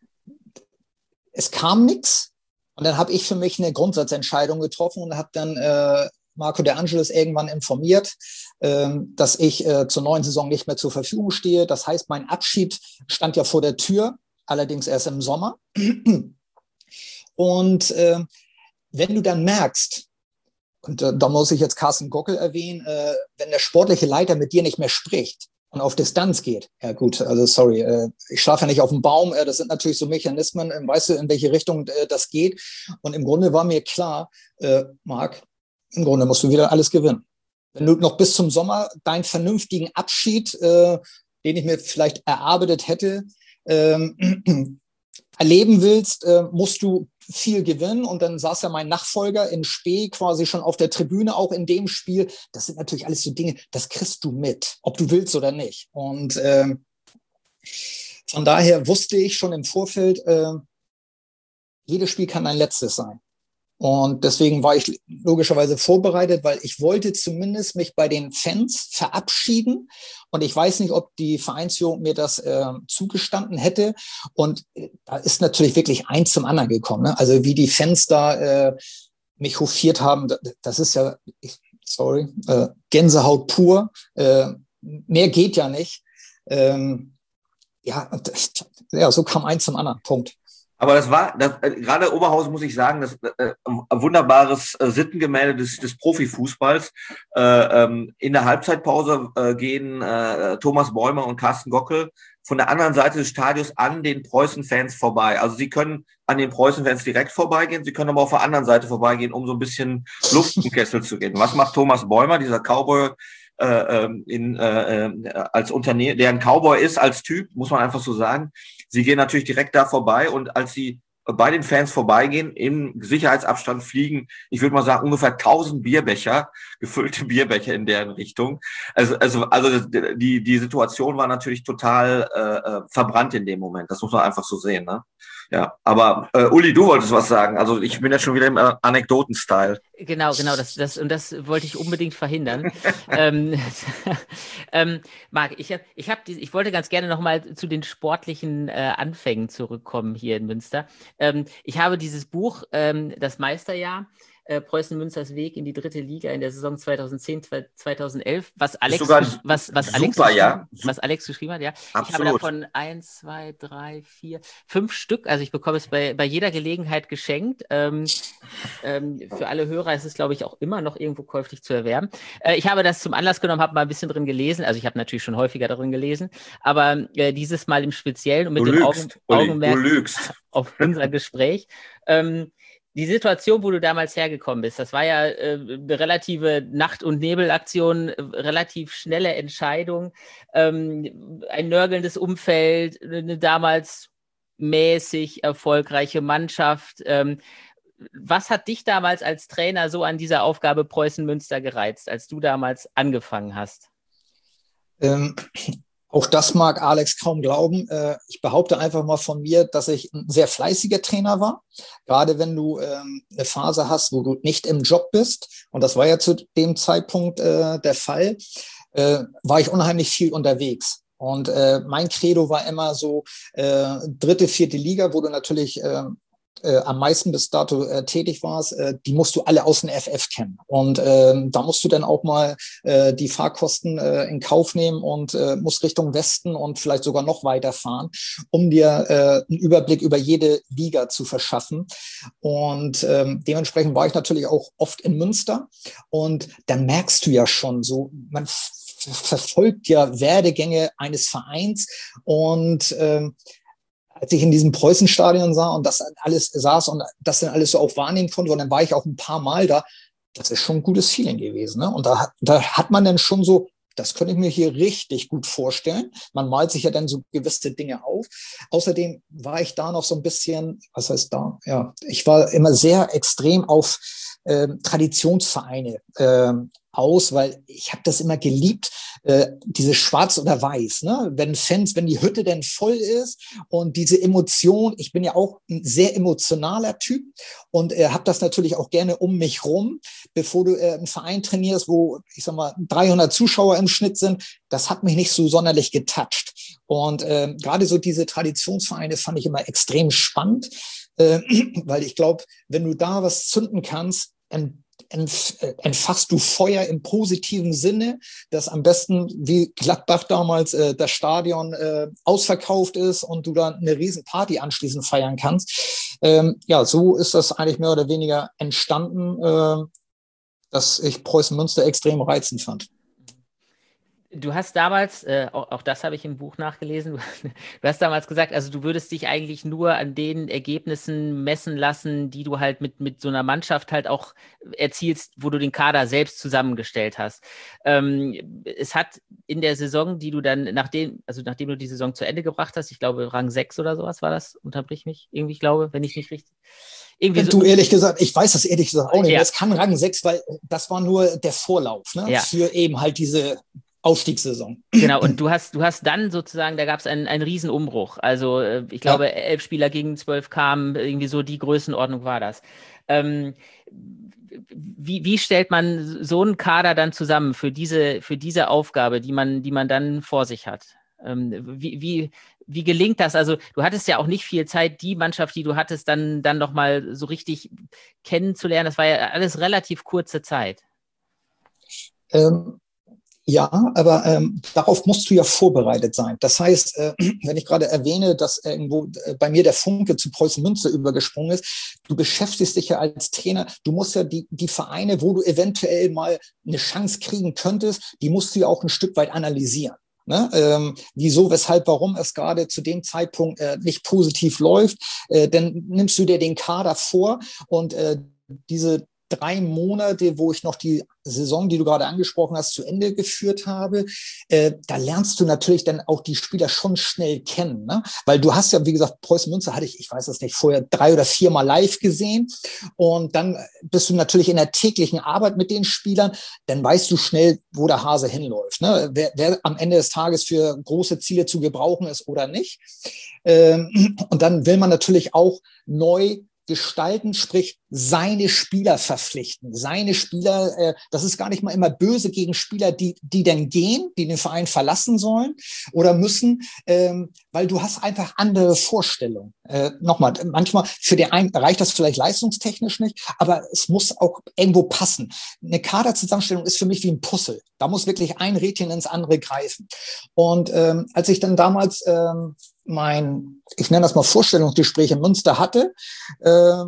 es kam nichts. Und dann habe ich für mich eine Grundsatzentscheidung getroffen und habe dann äh, Marco De Angelis irgendwann informiert, äh, dass ich äh, zur neuen Saison nicht mehr zur Verfügung stehe. Das heißt, mein Abschied stand ja vor der Tür, allerdings erst im Sommer. Und äh, wenn du dann merkst, und äh, da muss ich jetzt Carsten Gockel erwähnen, äh, wenn der sportliche Leiter mit dir nicht mehr spricht, und auf Distanz geht. Ja gut, also sorry, äh, ich schlafe ja nicht auf dem Baum. Äh, das sind natürlich so Mechanismen, äh, weißt du, in welche Richtung äh, das geht. Und im Grunde war mir klar, äh, Marc, im Grunde musst du wieder alles gewinnen. Wenn du noch bis zum Sommer deinen vernünftigen Abschied, äh, den ich mir vielleicht erarbeitet hätte, ähm, erleben willst, äh, musst du viel gewinnen. Und dann saß ja mein Nachfolger in Spee quasi schon auf der Tribüne, auch in dem Spiel. Das sind natürlich alles so Dinge, das kriegst du mit, ob du willst oder nicht. Und äh, von daher wusste ich schon im Vorfeld, äh, jedes Spiel kann ein letztes sein. Und deswegen war ich logischerweise vorbereitet, weil ich wollte zumindest mich bei den Fans verabschieden. Und ich weiß nicht, ob die Vereinsführung mir das äh, zugestanden hätte. Und äh, da ist natürlich wirklich eins zum anderen gekommen. Ne? Also wie die Fans da äh, mich hofiert haben, das ist ja, ich, sorry, äh, Gänsehaut pur. Äh, mehr geht ja nicht. Ähm, ja, ja, so kam eins zum anderen. Punkt. Aber das war, das, äh, gerade Oberhausen muss ich sagen, das äh, ein wunderbares äh, Sittengemälde des, des Profifußballs. Äh, ähm, in der Halbzeitpause äh, gehen äh, Thomas Bäumer und Carsten Gockel von der anderen Seite des Stadions an den Preußen-Fans vorbei. Also sie können an den Preußen-Fans direkt vorbeigehen, sie können aber auf der anderen Seite vorbeigehen, um so ein bisschen Luft im Kessel zu geben. Was macht Thomas Bäumer, dieser Cowboy, äh, in, äh, als Unternehmen, der ein Cowboy ist als Typ, muss man einfach so sagen. Sie gehen natürlich direkt da vorbei und als sie bei den Fans vorbeigehen, im Sicherheitsabstand fliegen, ich würde mal sagen, ungefähr tausend Bierbecher, gefüllte Bierbecher in deren Richtung. Also, also, also die, die Situation war natürlich total äh, verbrannt in dem Moment. Das muss man einfach so sehen, ne? Ja, aber äh, Uli, du wolltest was sagen. Also ich bin jetzt schon wieder im äh, Anekdoten-Style. Genau, genau, das, das, und das wollte ich unbedingt verhindern. ähm, ähm, Marc, ich, hab, ich, hab die, ich wollte ganz gerne nochmal zu den sportlichen äh, Anfängen zurückkommen hier in Münster. Ähm, ich habe dieses Buch, ähm, das Meisterjahr, äh, Preußen-Münsters Weg in die dritte Liga in der Saison zweitausendzehn, zweitausendelf, was Alex, was, was, Alex super, ja. was Alex geschrieben hat, ja. Absolut. Ich habe davon eins, zwei, drei, vier, fünf Stück, also ich bekomme es bei, bei jeder Gelegenheit geschenkt. Ähm, ähm, für alle Hörer ist es, glaube ich, auch immer noch irgendwo käuflich zu erwerben. Äh, ich habe das zum Anlass genommen, habe mal ein bisschen drin gelesen, also ich habe natürlich schon häufiger darin gelesen, aber äh, dieses Mal im Speziellen und mit du dem lügst, Augen, Uli, Augenmerk du lügst. auf unser Gespräch. Ähm, Die Situation, wo du damals hergekommen bist, das war ja äh, eine relative Nacht- und Nebelaktion, äh, relativ schnelle Entscheidung, ähm, ein nörgelndes Umfeld, eine damals mäßig erfolgreiche Mannschaft. Ähm, was hat dich damals als Trainer so an dieser Aufgabe Preußen Münster gereizt, als du damals angefangen hast? Ähm, Auch das mag Alex kaum glauben. Ich behaupte einfach mal von mir, dass ich ein sehr fleißiger Trainer war. Gerade wenn du eine Phase hast, wo du nicht im Job bist, und das war ja zu dem Zeitpunkt der Fall, war ich unheimlich viel unterwegs. Und mein Credo war immer so dritte, vierte Liga, wo du natürlich Äh, am meisten bis dato äh, tätig warst, äh, die musst du alle aus dem F F kennen. Und ähm, da musst du dann auch mal äh, die Fahrkosten äh, in Kauf nehmen und äh, musst Richtung Westen und vielleicht sogar noch weiter fahren, um dir äh, einen Überblick über jede Liga zu verschaffen. Und ähm, dementsprechend war ich natürlich auch oft in Münster. Und da merkst du ja schon so, man verfolgt ja Werdegänge eines Vereins und ähm, als ich in diesem Preußenstadion sah und das alles saß und das dann alles so auch wahrnehmen konnte, und dann war ich auch ein paar Mal da, das ist schon ein gutes Feeling gewesen. Ne? Und da, da hat man dann schon so, das könnte ich mir hier richtig gut vorstellen. Man malt sich ja dann so gewisse Dinge auf. Außerdem war ich da noch so ein bisschen, was heißt da? Ja, ich war immer sehr extrem auf ähm, Traditionsvereine ähm, aus, weil ich habe das immer geliebt, äh, diese Schwarz oder Weiß, ne? Wenn Fans, wenn die Hütte denn voll ist und diese Emotion, ich bin ja auch ein sehr emotionaler Typ und äh, habe das natürlich auch gerne um mich rum, bevor du äh, einen Verein trainierst, wo, ich sag mal, dreihundert Zuschauer im Schnitt sind, das hat mich nicht so sonderlich getoucht. Und äh, gerade so diese Traditionsvereine fand ich immer extrem spannend, äh, weil ich glaube, wenn du da was zünden kannst, entfachst du Feuer im positiven Sinne, dass am besten wie Gladbach damals äh, das Stadion äh, ausverkauft ist und du da eine riesen Party anschließend feiern kannst. Ähm, ja, so ist das eigentlich mehr oder weniger entstanden, äh, dass ich Preußen Münster extrem reizend fand. Du hast damals, äh, auch, auch das habe ich im Buch nachgelesen, du, du hast damals gesagt, also du würdest dich eigentlich nur an den Ergebnissen messen lassen, die du halt mit, mit so einer Mannschaft halt auch erzielst, wo du den Kader selbst zusammengestellt hast. Ähm, es hat in der Saison, die du dann, nachdem, also nachdem du die Saison zu Ende gebracht hast, ich glaube Rang sechs oder sowas war das, unterbrich mich, irgendwie, ich glaube, wenn ich nicht richtig... Irgendwie du, so, ehrlich gesagt, ich weiß das ehrlich gesagt auch nicht. Ja. Es kann Rang sechs, weil das war nur der Vorlauf, ne? Ja. Für eben halt diese Aufstiegssaison. Genau, und du hast, du hast dann sozusagen, da gab es einen, einen Riesenumbruch. Also ich glaube, ja. elf Spieler gegen zwölf kamen, irgendwie so die Größenordnung war das. Ähm, wie, wie stellt man so einen Kader dann zusammen für diese, für diese Aufgabe, die man, die man dann vor sich hat? Ähm, wie, wie, wie gelingt das? Also du hattest ja auch nicht viel Zeit, die Mannschaft, die du hattest, dann, dann nochmal so richtig kennenzulernen. Das war ja alles relativ kurze Zeit. Ähm. Ja, aber ähm, darauf musst du ja vorbereitet sein. Das heißt, äh, wenn ich gerade erwähne, dass irgendwo äh, bei mir der Funke zu Preußen Münster übergesprungen ist, du beschäftigst dich ja als Trainer, du musst ja die, die Vereine, wo du eventuell mal eine Chance kriegen könntest, die musst du ja auch ein Stück weit analysieren. Ne? Ähm, wieso, weshalb, warum es gerade zu dem Zeitpunkt äh, nicht positiv läuft, äh, dann nimmst du dir den Kader vor und äh, diese drei Monate, wo ich noch die Saison, die du gerade angesprochen hast, zu Ende geführt habe, äh, da lernst du natürlich dann auch die Spieler schon schnell kennen, ne? Weil du hast ja, wie gesagt, Preußen Münster hatte ich, ich weiß das nicht, vorher drei oder viermal live gesehen und dann bist du natürlich in der täglichen Arbeit mit den Spielern, dann weißt du schnell, wo der Hase hinläuft, ne? Wer, wer am Ende des Tages für große Ziele zu gebrauchen ist oder nicht. Ähm, und dann will man natürlich auch neu gestalten, sprich seine Spieler verpflichten. Seine Spieler, äh, das ist gar nicht mal immer böse gegen Spieler, die die dann gehen, die den Verein verlassen sollen oder müssen, ähm, weil du hast einfach andere Vorstellungen. Äh, nochmal, manchmal für den einen reicht das vielleicht leistungstechnisch nicht, aber es muss auch irgendwo passen. Eine Kaderzusammenstellung ist für mich wie ein Puzzle. Da muss wirklich ein Rädchen ins andere greifen. Und ähm, als ich dann damals ähm, mein, ich nenne das mal Vorstellungsgespräch in Münster hatte, äh,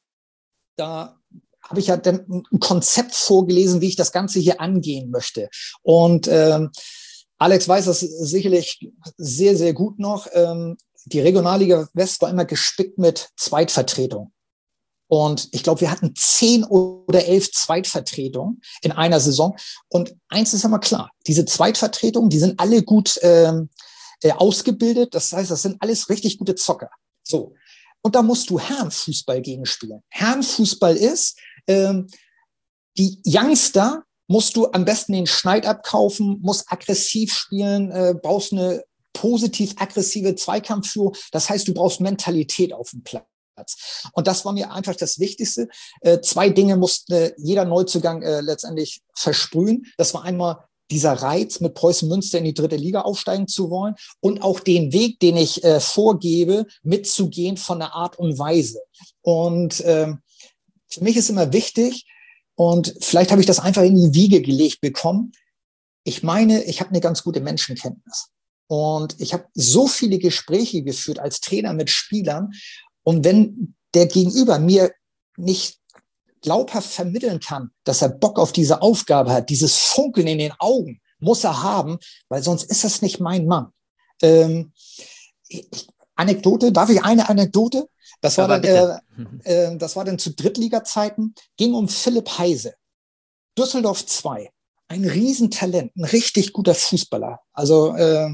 da habe ich ja dann ein Konzept vorgelesen, wie ich das Ganze hier angehen möchte. Und ähm, Alex weiß das sicherlich sehr, sehr gut noch. Ähm, die Regionalliga West war immer gespickt mit Zweitvertretung. Und ich glaube, wir hatten zehn oder elf Zweitvertretungen in einer Saison. Und eins ist immer klar, diese Zweitvertretungen, die sind alle gut ähm, äh, ausgebildet. Das heißt, das sind alles richtig gute Zocker. So. Und da musst du Herrenfußball gegenspielen. Herrenfußball ist, ähm, die Youngster musst du am besten den Schneid abkaufen, musst aggressiv spielen, äh, brauchst eine positiv-aggressive Zweikampfführung. Das heißt, du brauchst Mentalität auf dem Platz. Und das war mir einfach das Wichtigste. Äh, zwei Dinge musste jeder Neuzugang äh, letztendlich versprühen. Das war einmal dieser Reiz, mit Preußen Münster in die dritte Liga aufsteigen zu wollen und auch den Weg, den ich äh, vorgebe, mitzugehen von der Art und Weise. Und ähm, für mich ist immer wichtig, und vielleicht habe ich das einfach in die Wiege gelegt bekommen, ich meine, ich habe eine ganz gute Menschenkenntnis. Und ich habe so viele Gespräche geführt als Trainer mit Spielern. Und wenn der Gegenüber mir nicht glaubhaft vermitteln kann, dass er Bock auf diese Aufgabe hat, dieses Funkeln in den Augen muss er haben, weil sonst ist das nicht mein Mann. Ähm, ich, Anekdote, darf ich eine Anekdote? Das war, dann, äh, äh, das war dann zu Drittliga-Zeiten, ging um Philipp Heise. Düsseldorf zwei, ein Riesentalent, ein richtig guter Fußballer. Also äh,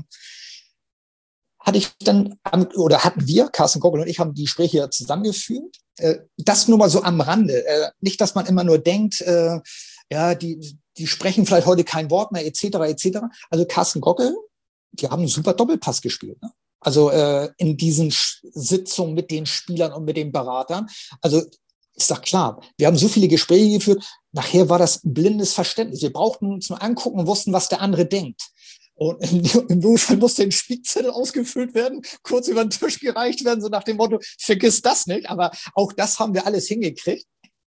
hatte ich dann, oder hatten wir, Carsten Gockel und ich, haben die Gespräche ja zusammengeführt. Äh, das nur mal so am Rande. Äh, nicht, dass man immer nur denkt, äh, ja, die, die sprechen vielleicht heute kein Wort mehr, et cetera, et cetera. Also Carsten Gockel, die haben einen super Doppelpass gespielt, ne? Also äh, in diesen Sitzungen mit den Spielern und mit den Beratern. Also ist doch klar, wir haben so viele Gespräche geführt, nachher war das ein blindes Verständnis. Wir brauchten uns nur angucken und wussten, was der andere denkt. Und im Notfall musste ein Spickzettel ausgefüllt werden, kurz über den Tisch gereicht werden, so nach dem Motto, vergiss das nicht. Aber auch das haben wir alles hingekriegt.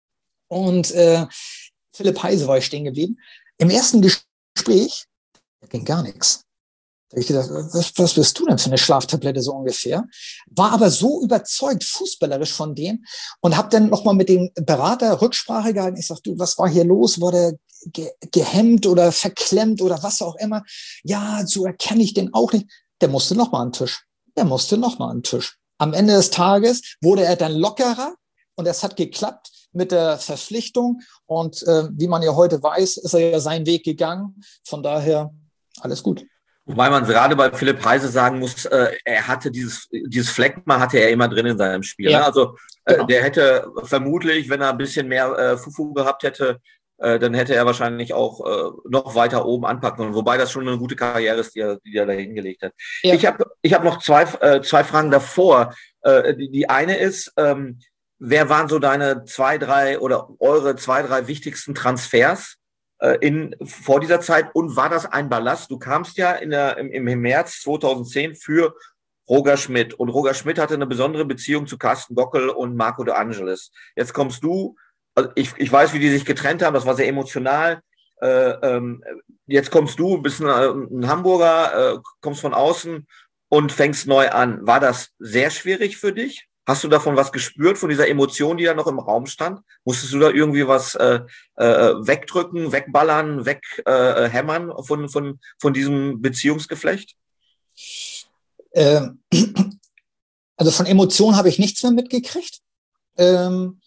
Und äh, Philipp Heise war ich stehen geblieben. Im ersten Gespräch ging gar nichts. Da habe ich gedacht, was, was bist du denn für eine Schlaftablette so ungefähr? War aber so überzeugt, fußballerisch von dem, und habe dann nochmal mit dem Berater Rücksprache gehalten. Ich sag, du, was war hier los? War der ge gehemmt oder verklemmt oder was auch immer? Ja, so erkenne ich den auch nicht. Der musste nochmal an den Tisch. Der musste nochmal an den Tisch. Am Ende des Tages wurde er dann lockerer und es hat geklappt mit der Verpflichtung. Und äh, wie man ja heute weiß, ist er ja seinen Weg gegangen. Von daher alles gut. Wobei man gerade bei Philipp Heise sagen muss, äh, er hatte dieses, dieses Phlegma hatte er immer drin in seinem Spiel. Ja. Ne? Also äh, genau. Der hätte vermutlich, wenn er ein bisschen mehr äh, Fufu gehabt hätte, äh, dann hätte er wahrscheinlich auch äh, noch weiter oben anpacken können. Wobei das schon eine gute Karriere ist, die er, die er da hingelegt hat. Ja. Ich habe ich hab noch zwei, äh, zwei Fragen davor. Äh, die, die eine ist, ähm, wer waren so deine zwei, drei oder eure zwei, drei wichtigsten Transfers in, vor dieser Zeit, und war das ein Ballast? Du kamst ja in der, im, im März zweitausendzehn für Roger Schmidt, und Roger Schmidt hatte eine besondere Beziehung zu Carsten Gockel und Marco De Angelis. Jetzt kommst du, also ich, ich weiß, wie die sich getrennt haben, das war sehr emotional. Äh, ähm, jetzt kommst du, bist ein, ein Hamburger, äh, kommst von außen und fängst neu an. War das sehr schwierig für dich? Hast du davon was gespürt, von dieser Emotion, die da noch im Raum stand? Musstest du da irgendwie was äh, äh, wegdrücken, wegballern, weghämmern äh, von, von, von diesem Beziehungsgeflecht? Ähm, also von Emotionen habe ich nichts mehr mitgekriegt. Ähm,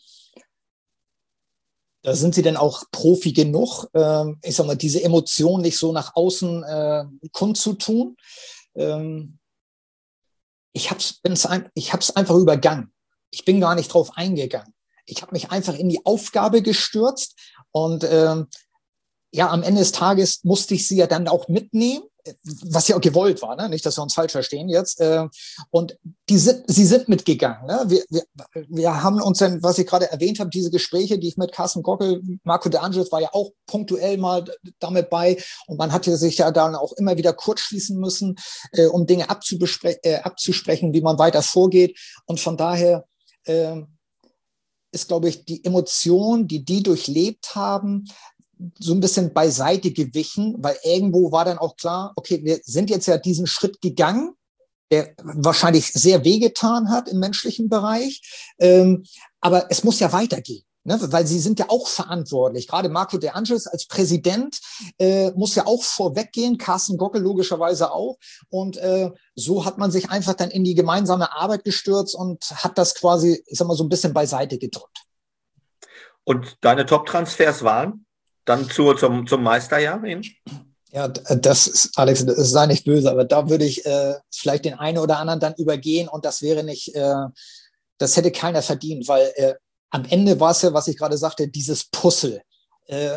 da sind sie dann auch Profi genug, ähm, ich sag mal, diese Emotionen nicht so nach außen äh, kundzutun. Ähm, Ich hab's, bin's ein, ich hab's einfach übergangen. Ich bin gar nicht drauf eingegangen. Ich habe mich einfach in die Aufgabe gestürzt und ähm, ja, am Ende des Tages musste ich sie ja dann auch mitnehmen, was ja auch gewollt war, ne? Nicht, dass wir uns falsch verstehen jetzt. Äh, und die sind, sie sind mitgegangen. Ne? Wir, wir, wir haben uns dann, was ich gerade erwähnt habe, diese Gespräche, die ich mit Carsten Gockel, Marco De Angelis war ja auch punktuell mal damit bei, und man hatte sich ja dann auch immer wieder kurzschließen müssen, äh, um Dinge äh, abzusprechen, wie man weiter vorgeht. Und von daher äh, ist, glaube ich, die Emotion, die die durchlebt haben, so ein bisschen beiseite gewichen, weil irgendwo war dann auch klar, okay, wir sind jetzt ja diesen Schritt gegangen, der wahrscheinlich sehr wehgetan hat im menschlichen Bereich, ähm, aber es muss ja weitergehen, ne? Weil sie sind ja auch verantwortlich. Gerade Marco De Angelis als Präsident äh, muss ja auch vorweggehen, Carsten Gockel logischerweise auch, und äh, so hat man sich einfach dann in die gemeinsame Arbeit gestürzt und hat das quasi, ich sag mal, so ein bisschen beiseite gedrückt. Und deine Top-Transfers waren dann zu, zum, zum Meisterjahr hin? Ja, das ist, Alex, das sei nicht böse, aber da würde ich äh, vielleicht den einen oder anderen dann übergehen und das wäre nicht, äh, das hätte keiner verdient, weil äh, am Ende war es ja, was ich gerade sagte, dieses Puzzle, äh,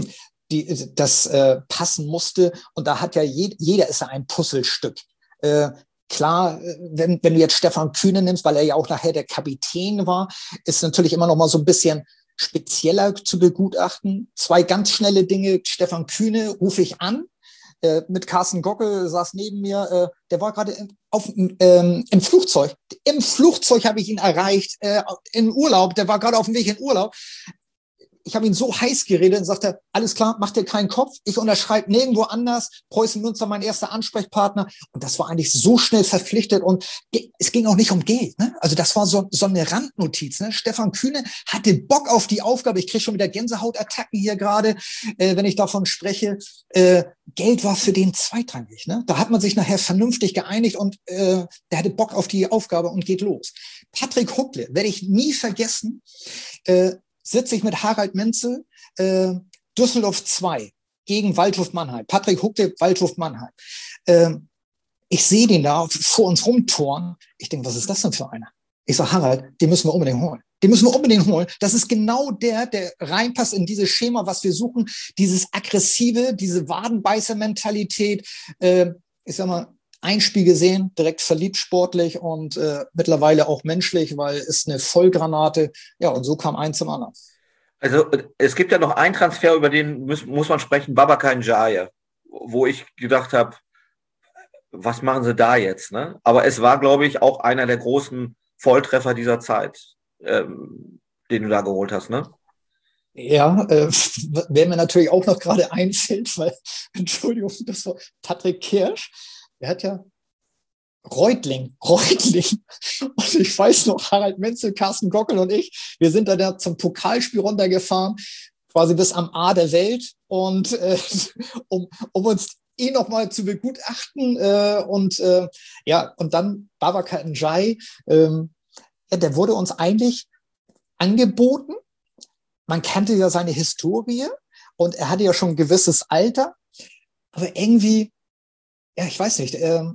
die, das äh, passen musste und da hat ja je, jeder ist ja ein Puzzlestück. Äh, klar, wenn, wenn du jetzt Stefan Kühne nimmst, weil er ja auch nachher der Kapitän war, ist natürlich immer noch mal so ein bisschen spezieller zu begutachten. Zwei ganz schnelle Dinge. Stefan Kühne rufe ich an, äh, mit Carsten Gockel, saß neben mir, äh, der war gerade im, auf, ähm, im Flugzeug. Im Flugzeug habe ich ihn erreicht, äh, im Urlaub, der war gerade auf dem Weg in Urlaub. Ich habe ihn so heiß geredet und sagte, alles klar, mach dir keinen Kopf, ich unterschreibe nirgendwo anders, Preußen Münster mein erster Ansprechpartner und das war eigentlich so schnell verpflichtet und es ging auch nicht um Geld, ne? Also das war so, so eine Randnotiz, ne? Stefan Kühne hatte Bock auf die Aufgabe, ich kriege schon wieder Gänsehautattacken hier gerade, äh, wenn ich davon spreche, äh, Geld war für den zweitrangig, ne? Da hat man sich nachher vernünftig geeinigt und äh, der hatte Bock auf die Aufgabe und geht los. Patrick Huckle, werde ich nie vergessen, äh, sitze ich mit Harald Menzel, äh, Düsseldorf zwei gegen Waldhof Mannheim. Patrick Huckle, Waldhof Mannheim. Äh, ich sehe den da vor uns rumtoren. Ich denke, was ist das denn für einer? Ich sage, Harald, den müssen wir unbedingt holen. Den müssen wir unbedingt holen. Das ist genau der, der reinpasst in dieses Schema, was wir suchen. Dieses aggressive, diese Wadenbeißer-Mentalität. Äh, ich sag mal, ein Spiel gesehen, direkt verliebt sportlich und äh, mittlerweile auch menschlich, weil ist eine Vollgranate. Ja, und so kam eins zum anderen. Also es gibt ja noch einen Transfer, über den muss, muss man sprechen, Babacar Ndiaye, wo ich gedacht habe, was machen sie da jetzt? Ne? Aber es war, glaube ich, auch einer der großen Volltreffer dieser Zeit, ähm, den du da geholt hast, ne? Ja, äh, wer mir natürlich auch noch gerade einfällt, weil, Entschuldigung, das war Patrick Kirsch. Der hat ja Reutling, Reutling. Und ich weiß noch, Harald Menzel, Carsten Gockel und ich, wir sind da zum Pokalspiel runtergefahren, quasi bis am A der Welt und äh, um, um uns eh noch mal zu begutachten äh, und äh, ja, und dann Babacar Ndiaye, ähm, ja, der wurde uns eigentlich angeboten. Man kannte ja seine Historie und er hatte ja schon ein gewisses Alter, aber irgendwie, ja, ich weiß nicht, ähm,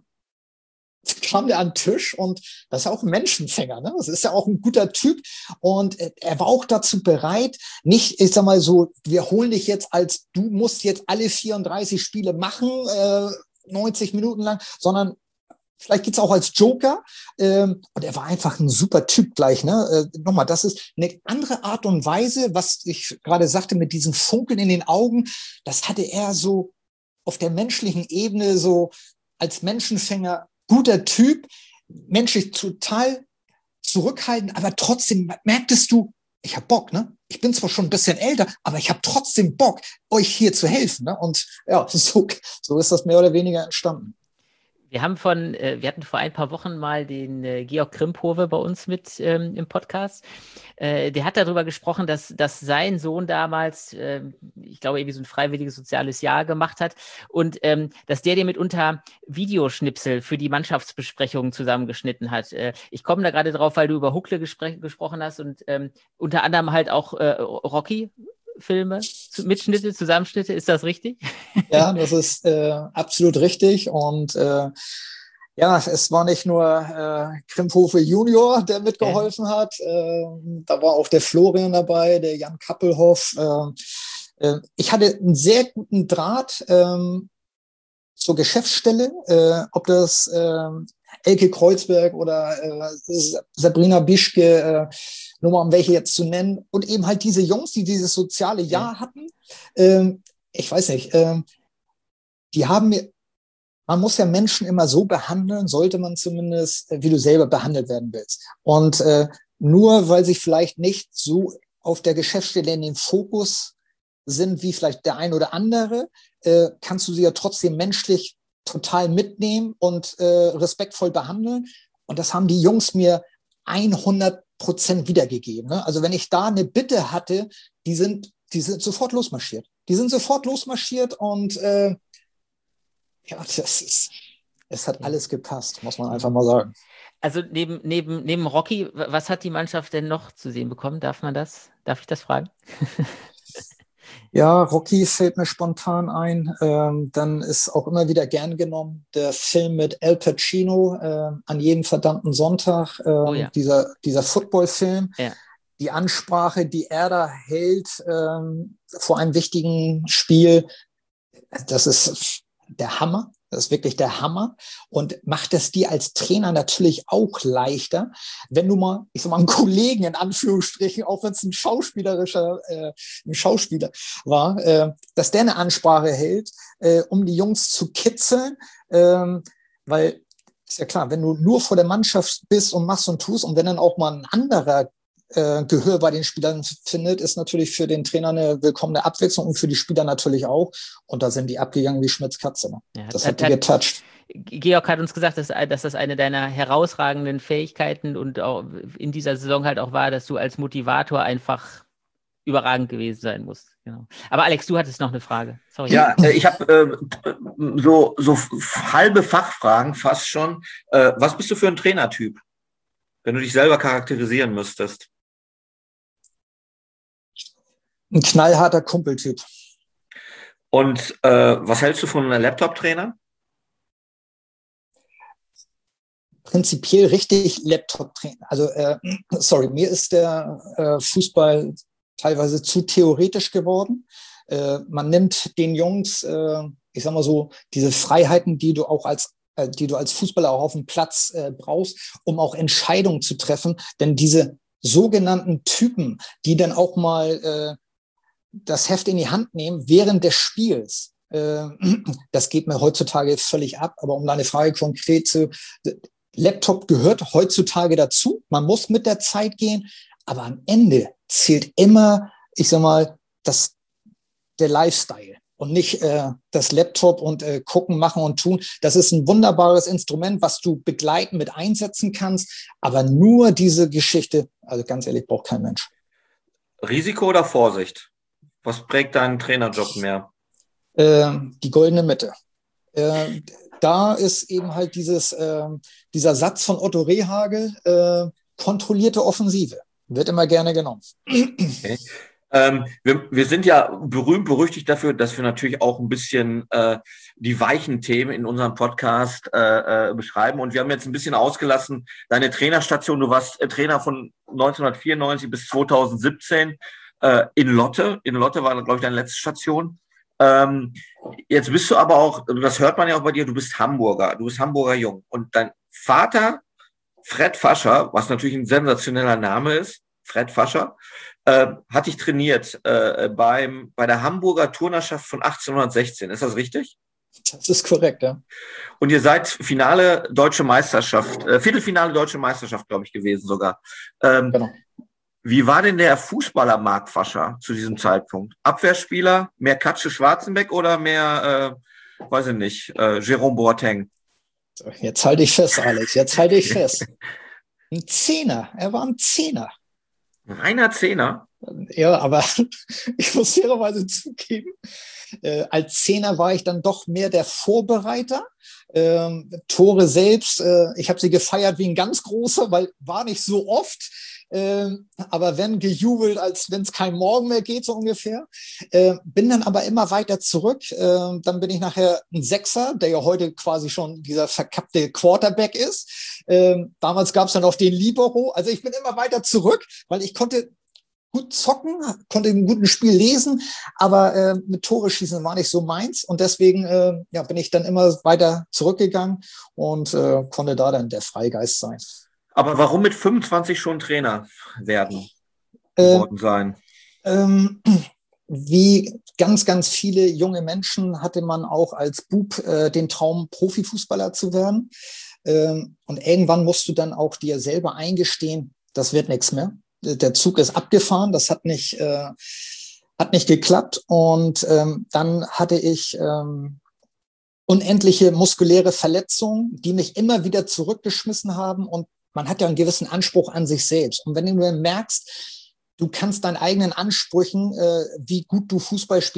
kam der an den Tisch und das ist ja auch ein Menschenfänger, ne? Das ist ja auch ein guter Typ und er war auch dazu bereit, nicht, ich sag mal so, wir holen dich jetzt als, du musst jetzt alle vierunddreißig Spiele machen, äh, neunzig Minuten lang, sondern vielleicht geht's auch als Joker. Ähm, und er war einfach ein super Typ gleich. Ne? Äh, nochmal, das ist eine andere Art und Weise, was ich gerade sagte mit diesen Funkeln in den Augen. Das hatte er so auf der menschlichen Ebene so als Menschenfänger, guter Typ, menschlich total zurückhaltend, aber trotzdem merktest du, ich hab Bock, ne? Ich bin zwar schon ein bisschen älter, aber ich habe trotzdem Bock, euch hier zu helfen. Ne? Und ja, so, so ist das mehr oder weniger entstanden. Wir haben von, äh, wir hatten vor ein paar Wochen mal den äh, Georg Krimphove bei uns mit ähm, im Podcast. Äh, der hat darüber gesprochen, dass, dass sein Sohn damals, äh, ich glaube, irgendwie so ein freiwilliges soziales Jahr gemacht hat und ähm, dass der dir mitunter Videoschnipsel für die Mannschaftsbesprechungen zusammengeschnitten hat. Äh, ich komme da gerade drauf, weil du über Huckle gespr- gesprochen hast und ähm, unter anderem halt auch äh, Rocky. Filme, Mitschnitte, Zusammenschnitte, ist das richtig? Ja, das ist äh, absolut richtig und äh, ja, es war nicht nur äh, Krimphove Junior, der mitgeholfen ja. hat, äh, da war auch der Florian dabei, der Jan Kappelhoff. Äh, äh, ich hatte einen sehr guten Draht äh, zur Geschäftsstelle, äh, ob das äh, Elke Kreuzberg oder äh, Sabrina Bischke, äh, nur mal um welche jetzt zu nennen, und eben halt diese Jungs, die dieses soziale Jahr ja. hatten, ähm, ich weiß nicht, ähm, die haben mir, man muss ja Menschen immer so behandeln, sollte man zumindest, wie du selber behandelt werden willst. Und äh, nur weil sie vielleicht nicht so auf der Geschäftsstelle in den Fokus sind, wie vielleicht der ein oder andere, äh, kannst du sie ja trotzdem menschlich total mitnehmen und äh, respektvoll behandeln. Und das haben die Jungs mir hundert Prozent wiedergegeben. Ne? Also wenn ich da eine Bitte hatte, die sind, die sind sofort losmarschiert. Die sind sofort losmarschiert und äh, ja, das ist, Es hat Ja. alles gepasst, muss man einfach mal sagen. Also neben, neben, neben Rocky, was hat die Mannschaft denn noch zu sehen bekommen? Darf man das? Darf ich das fragen? Ja, Rocky fällt mir spontan ein. Ähm, dann ist auch immer wieder gern genommen der Film mit Al Pacino, äh, an jedem verdammten Sonntag, ähm, Oh ja. dieser, dieser Football-Film. Ja. Die Ansprache, die er da hält ähm, vor einem wichtigen Spiel, das ist der Hammer. Das ist wirklich der Hammer und macht es dir als Trainer natürlich auch leichter, wenn du mal, ich sag mal, einen Kollegen in Anführungsstrichen, auch wenn es ein schauspielerischer, äh, ein Schauspieler war, äh, dass der eine Ansprache hält, äh, um die Jungs zu kitzeln, ähm, weil ist ja klar, wenn du nur vor der Mannschaft bist und machst und tust und wenn dann auch mal ein anderer äh, Gehör bei den Spielern findet, ist natürlich für den Trainer eine willkommene Abwechslung und für die Spieler natürlich auch. Und da sind die abgegangen wie Schmitz Katze. Ja, das hat, hat die hat, getoucht. Georg hat uns gesagt, dass, dass das eine deiner herausragenden Fähigkeiten und auch in dieser Saison halt auch war, dass du als Motivator einfach überragend gewesen sein musst. Genau. Aber Alex, du hattest noch eine Frage. Sorry. Ja, äh, ich habe äh, so, so halbe Fachfragen fast schon. Äh, was bist du für ein Trainertyp, wenn du dich selber charakterisieren müsstest? Ein knallharter Kumpeltyp. Und äh, was hältst du von einem Laptop-Trainer? Prinzipiell richtig Laptop-Trainer. Also, äh, sorry, mir ist der äh, Fußball teilweise zu theoretisch geworden. Äh, man nimmt den Jungs, äh, ich sag mal so, diese Freiheiten, die du auch als äh, die du als Fußballer auch auf dem Platz äh, brauchst, um auch Entscheidungen zu treffen. Denn diese sogenannten Typen, die dann auch mal äh, das Heft in die Hand nehmen während des Spiels, äh, das geht mir heutzutage völlig ab. Aber um deine Frage konkret zu, Laptop gehört heutzutage dazu. Man muss mit der Zeit gehen, aber am Ende zählt immer, ich sag mal, das, der Lifestyle und nicht äh, das Laptop und äh, gucken, machen und tun. Das ist ein wunderbares Instrument, was du begleiten mit einsetzen kannst. Aber nur diese Geschichte, also ganz ehrlich, braucht kein Mensch. Risiko oder Vorsicht? Was prägt deinen Trainerjob mehr? Äh, die goldene Mitte. Äh, da ist eben halt dieses, äh, dieser Satz von Otto Rehhagel, äh, kontrollierte Offensive. Wird immer gerne genommen. Okay. Ähm, wir, wir sind ja berühmt, berüchtigt dafür, dass wir natürlich auch ein bisschen äh, die weichen Themen in unserem Podcast äh, äh, beschreiben. Und wir haben jetzt ein bisschen ausgelassen, deine Trainerstation, du warst äh, Trainer von neunzehnhundertvierundneunzig bis zweitausendsiebzehn äh, in Lotte. In Lotte war, glaube ich, deine letzte Station. Ähm, jetzt bist du aber auch, das hört man ja auch bei dir, du bist Hamburger, du bist Hamburger Jung. Und dein Vater, Fred Fascher, was natürlich ein sensationeller Name ist, Fred Fascher, äh, hat dich trainiert äh, beim, bei der Hamburger Turnerschaft von achtzehnhundertsechzehn. Ist das richtig? Das ist korrekt, ja. Und ihr seid Finale Deutsche Meisterschaft, äh, Viertelfinale Deutsche Meisterschaft, glaube ich, gewesen sogar. Ähm, Genau. Wie war denn der Fußballer Marc Fascher zu diesem Zeitpunkt? Abwehrspieler, mehr Katsche Schwarzenbeck oder mehr, äh, weiß ich nicht, äh, Jerome Boateng? So, jetzt halte ich fest, Alex, jetzt halte ich fest. Ein Zehner, er war ein Zehner. Reiner Zehner? Ja, aber ich muss fairerweise zugeben, äh, als Zehner war ich dann doch mehr der Vorbereiter. Ähm, Tore selbst, äh, ich habe sie gefeiert wie ein ganz großer, weil war nicht so oft. Ähm, aber wenn gejubelt, als wenn es kein Morgen mehr geht, so ungefähr. Äh, bin dann aber immer weiter zurück. Äh, dann bin ich nachher ein Sechser, der ja heute quasi schon dieser verkappte Quarterback ist. Äh, damals gab es dann auch den Libero. Also ich bin immer weiter zurück, weil ich konnte gut zocken, konnte ein gutes Spiel lesen, aber äh, mit Tore schießen war nicht so meins. Und deswegen äh, ja, bin ich dann immer weiter zurückgegangen und äh, konnte da dann der Freigeist sein. Aber warum mit fünfundzwanzig schon Trainer werden geworden sein? Ähm, wie ganz, ganz viele junge Menschen hatte man auch als Bub äh, den Traum, Profifußballer zu werden. Ähm, und irgendwann musst du dann auch dir selber eingestehen, das wird nichts mehr. Der Zug ist abgefahren, das hat nicht, äh, hat nicht geklappt. Und ähm, dann hatte ich ähm, unendliche muskuläre Verletzungen, die mich immer wieder zurückgeschmissen haben. Und man hat ja einen gewissen Anspruch an sich selbst. Und wenn du merkst, du kannst deinen eigenen Ansprüchen, äh, wie gut du Fußball spielen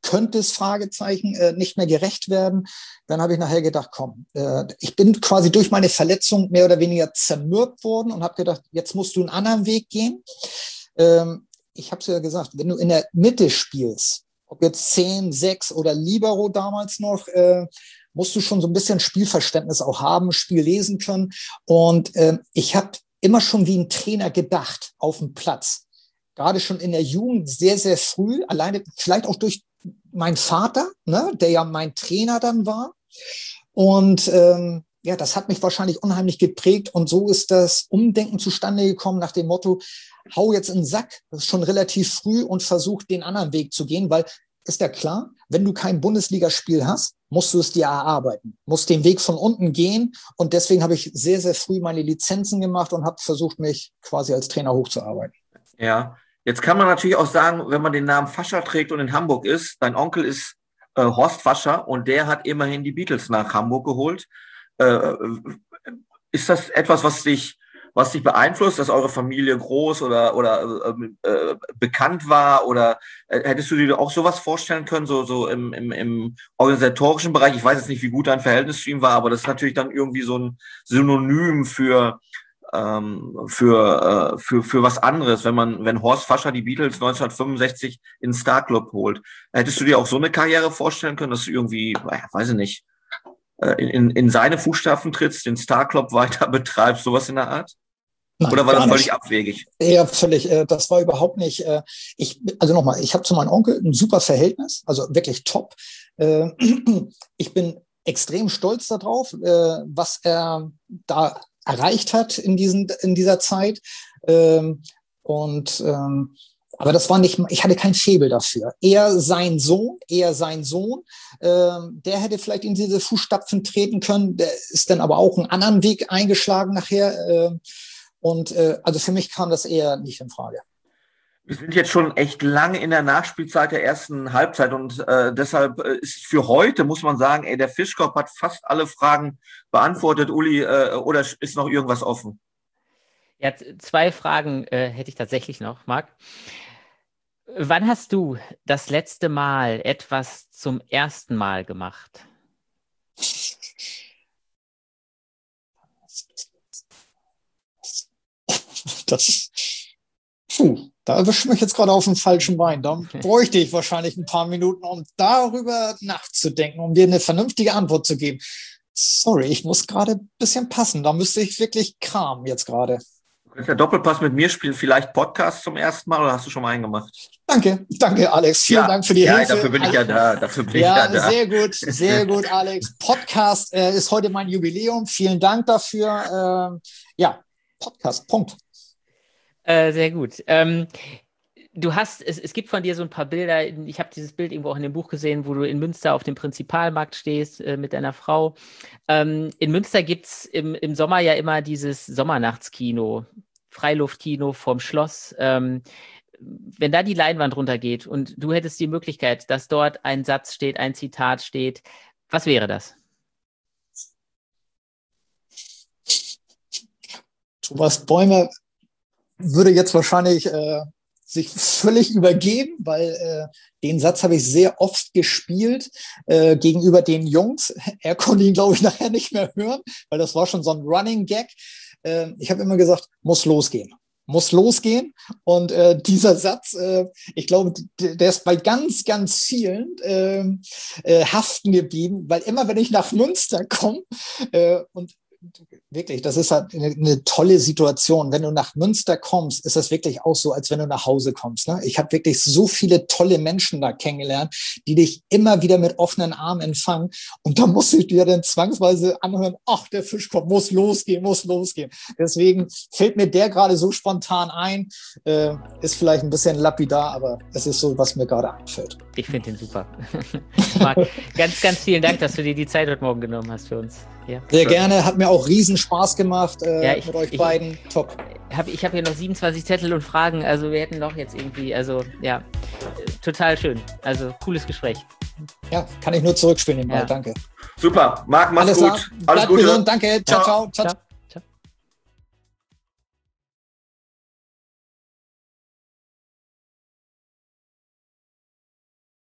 könnte es Fragezeichen äh, nicht mehr gerecht werden. Dann habe ich nachher gedacht, komm, äh, ich bin quasi durch meine Verletzung mehr oder weniger zermürbt worden und habe gedacht, jetzt musst du einen anderen Weg gehen. Ähm, ich habe es ja gesagt, wenn du in der Mitte spielst, ob jetzt zehn, sechs oder Libero damals noch, äh, musst du schon so ein bisschen Spielverständnis auch haben, Spiel lesen können. Und äh, ich habe immer schon wie ein Trainer gedacht auf dem Platz. Gerade schon in der Jugend sehr, sehr früh, alleine vielleicht auch durch meinen Vater, ne, der ja mein Trainer dann war. Und ähm, ja, das hat mich wahrscheinlich unheimlich geprägt. Und so ist das Umdenken zustande gekommen nach dem Motto, hau jetzt in den Sack, das ist schon relativ früh und versuch den anderen Weg zu gehen, weil ist ja klar, wenn du kein Bundesligaspiel hast, musst du es dir erarbeiten, musst den Weg von unten gehen. Und deswegen habe ich sehr, sehr früh meine Lizenzen gemacht und habe versucht, mich quasi als Trainer hochzuarbeiten. Ja, jetzt kann man natürlich auch sagen, wenn man den Namen Fascher trägt und in Hamburg ist, dein Onkel ist äh, Horst Fascher und der hat immerhin die Beatles nach Hamburg geholt. Äh, ist das etwas, was dich, was dich beeinflusst, dass eure Familie groß oder oder äh, äh, bekannt war? Oder äh, hättest du dir auch sowas vorstellen können, so so im, im, im organisatorischen Bereich? Ich weiß jetzt nicht, wie gut dein Verhältnis zu ihm war, aber das ist natürlich dann irgendwie so ein Synonym für ähm, für äh, für für was anderes, wenn man wenn Horst Fascher die Beatles neunzehnhundertfünfundsechzig in den Star Club holt. Hättest du dir auch so eine Karriere vorstellen können, dass du irgendwie, ja, weiß ich nicht, in, in seine Fußstapfen trittst, den Star Club weiter betreibst, sowas in der Art? Nein, oder war das völlig nicht abwegig? Ja, völlig. Das war überhaupt nicht. Ich, also nochmal, ich habe zu meinem Onkel ein super Verhältnis, also wirklich top. Ich bin extrem stolz darauf, was er da erreicht hat in diesen in dieser Zeit. Und aber das war nicht, ich hatte kein Faible dafür. Er sein Sohn, er sein Sohn, ähm, der hätte vielleicht in diese Fußstapfen treten können, der ist dann aber auch einen anderen Weg eingeschlagen nachher. Äh, und äh, also für mich kam das eher nicht in Frage. Wir sind jetzt schon echt lange in der Nachspielzeit der ersten Halbzeit und äh, deshalb ist für heute, muss man sagen, ey, der Fischkopf hat fast alle Fragen beantwortet, Uli, äh, oder ist noch irgendwas offen? Ja, zwei Fragen äh, hätte ich tatsächlich noch, Marc. Wann hast du das letzte Mal etwas zum ersten Mal gemacht? Das, puh, da erwischt mich jetzt gerade auf dem falschen Bein. Da bräuchte ich wahrscheinlich ein paar Minuten, um darüber nachzudenken, um dir eine vernünftige Antwort zu geben. Sorry, ich muss gerade ein bisschen passen. Da müsste ich wirklich kramen jetzt gerade. Du kannst ja Doppelpass mit mir spielen, vielleicht Podcast zum ersten Mal, oder hast du schon mal einen gemacht? Danke, danke Alex, vielen ja, Dank für die ja, Hilfe. Ja, dafür bin ich ja da, dafür bin ja, ich ja da. Sehr gut, sehr gut, Alex. Podcast äh, ist heute mein Jubiläum, vielen Dank dafür. Äh, ja, Podcast, Punkt. Äh, sehr gut. Ähm, du hast, es, es gibt von dir so ein paar Bilder, ich habe dieses Bild irgendwo auch in dem Buch gesehen, wo du in Münster auf dem Prinzipalmarkt stehst äh, mit deiner Frau. Ähm, in Münster gibt es im, im Sommer ja immer dieses Sommernachtskino, Freiluftkino vorm Schloss. Ähm, wenn da die Leinwand runtergeht und du hättest die Möglichkeit, dass dort ein Satz steht, ein Zitat steht, was wäre das? Thomas Bäumer würde jetzt wahrscheinlich äh, sich völlig übergeben, weil äh, den Satz habe ich sehr oft gespielt äh, gegenüber den Jungs. Er konnte ihn, glaube ich, nachher nicht mehr hören, weil das war schon so ein Running Gag. Äh, ich habe immer gesagt, muss losgehen. Muss losgehen. Und äh, dieser Satz, äh, ich glaube, der ist bei ganz, ganz vielen äh, äh, haften geblieben, weil immer, wenn ich nach Münster komme äh, und wirklich, das ist halt eine, eine tolle Situation. Wenn du nach Münster kommst, ist das wirklich auch so, als wenn du nach Hause kommst. Ne? Ich habe wirklich so viele tolle Menschen da kennengelernt, die dich immer wieder mit offenen Armen empfangen. Und da musst du dir dann zwangsweise anhören, ach, der Fischkopf muss losgehen, muss losgehen. Deswegen fällt mir der gerade so spontan ein. Äh, ist vielleicht ein bisschen lapidar, aber es ist so, was mir gerade einfällt. Ich finde den super. Marc, ganz, ganz vielen Dank, dass du dir die Zeit heute Morgen genommen hast für uns. Ja. Sehr Schön. Gerne, hat mir auch riesen Spaß gemacht äh, ja, ich, mit euch ich, beiden. Top. Hab, ich habe hier noch siebenundzwanzig Zettel und Fragen, also wir hätten noch jetzt irgendwie, also ja, total schön. Also cooles Gespräch. Ja, kann ich nur zurückspielen den Ball, ja. Danke. Super, Marc, mach's Alles gut. Alles Alles Gute. Gesund, danke, ciao, ciao. ciao. ciao.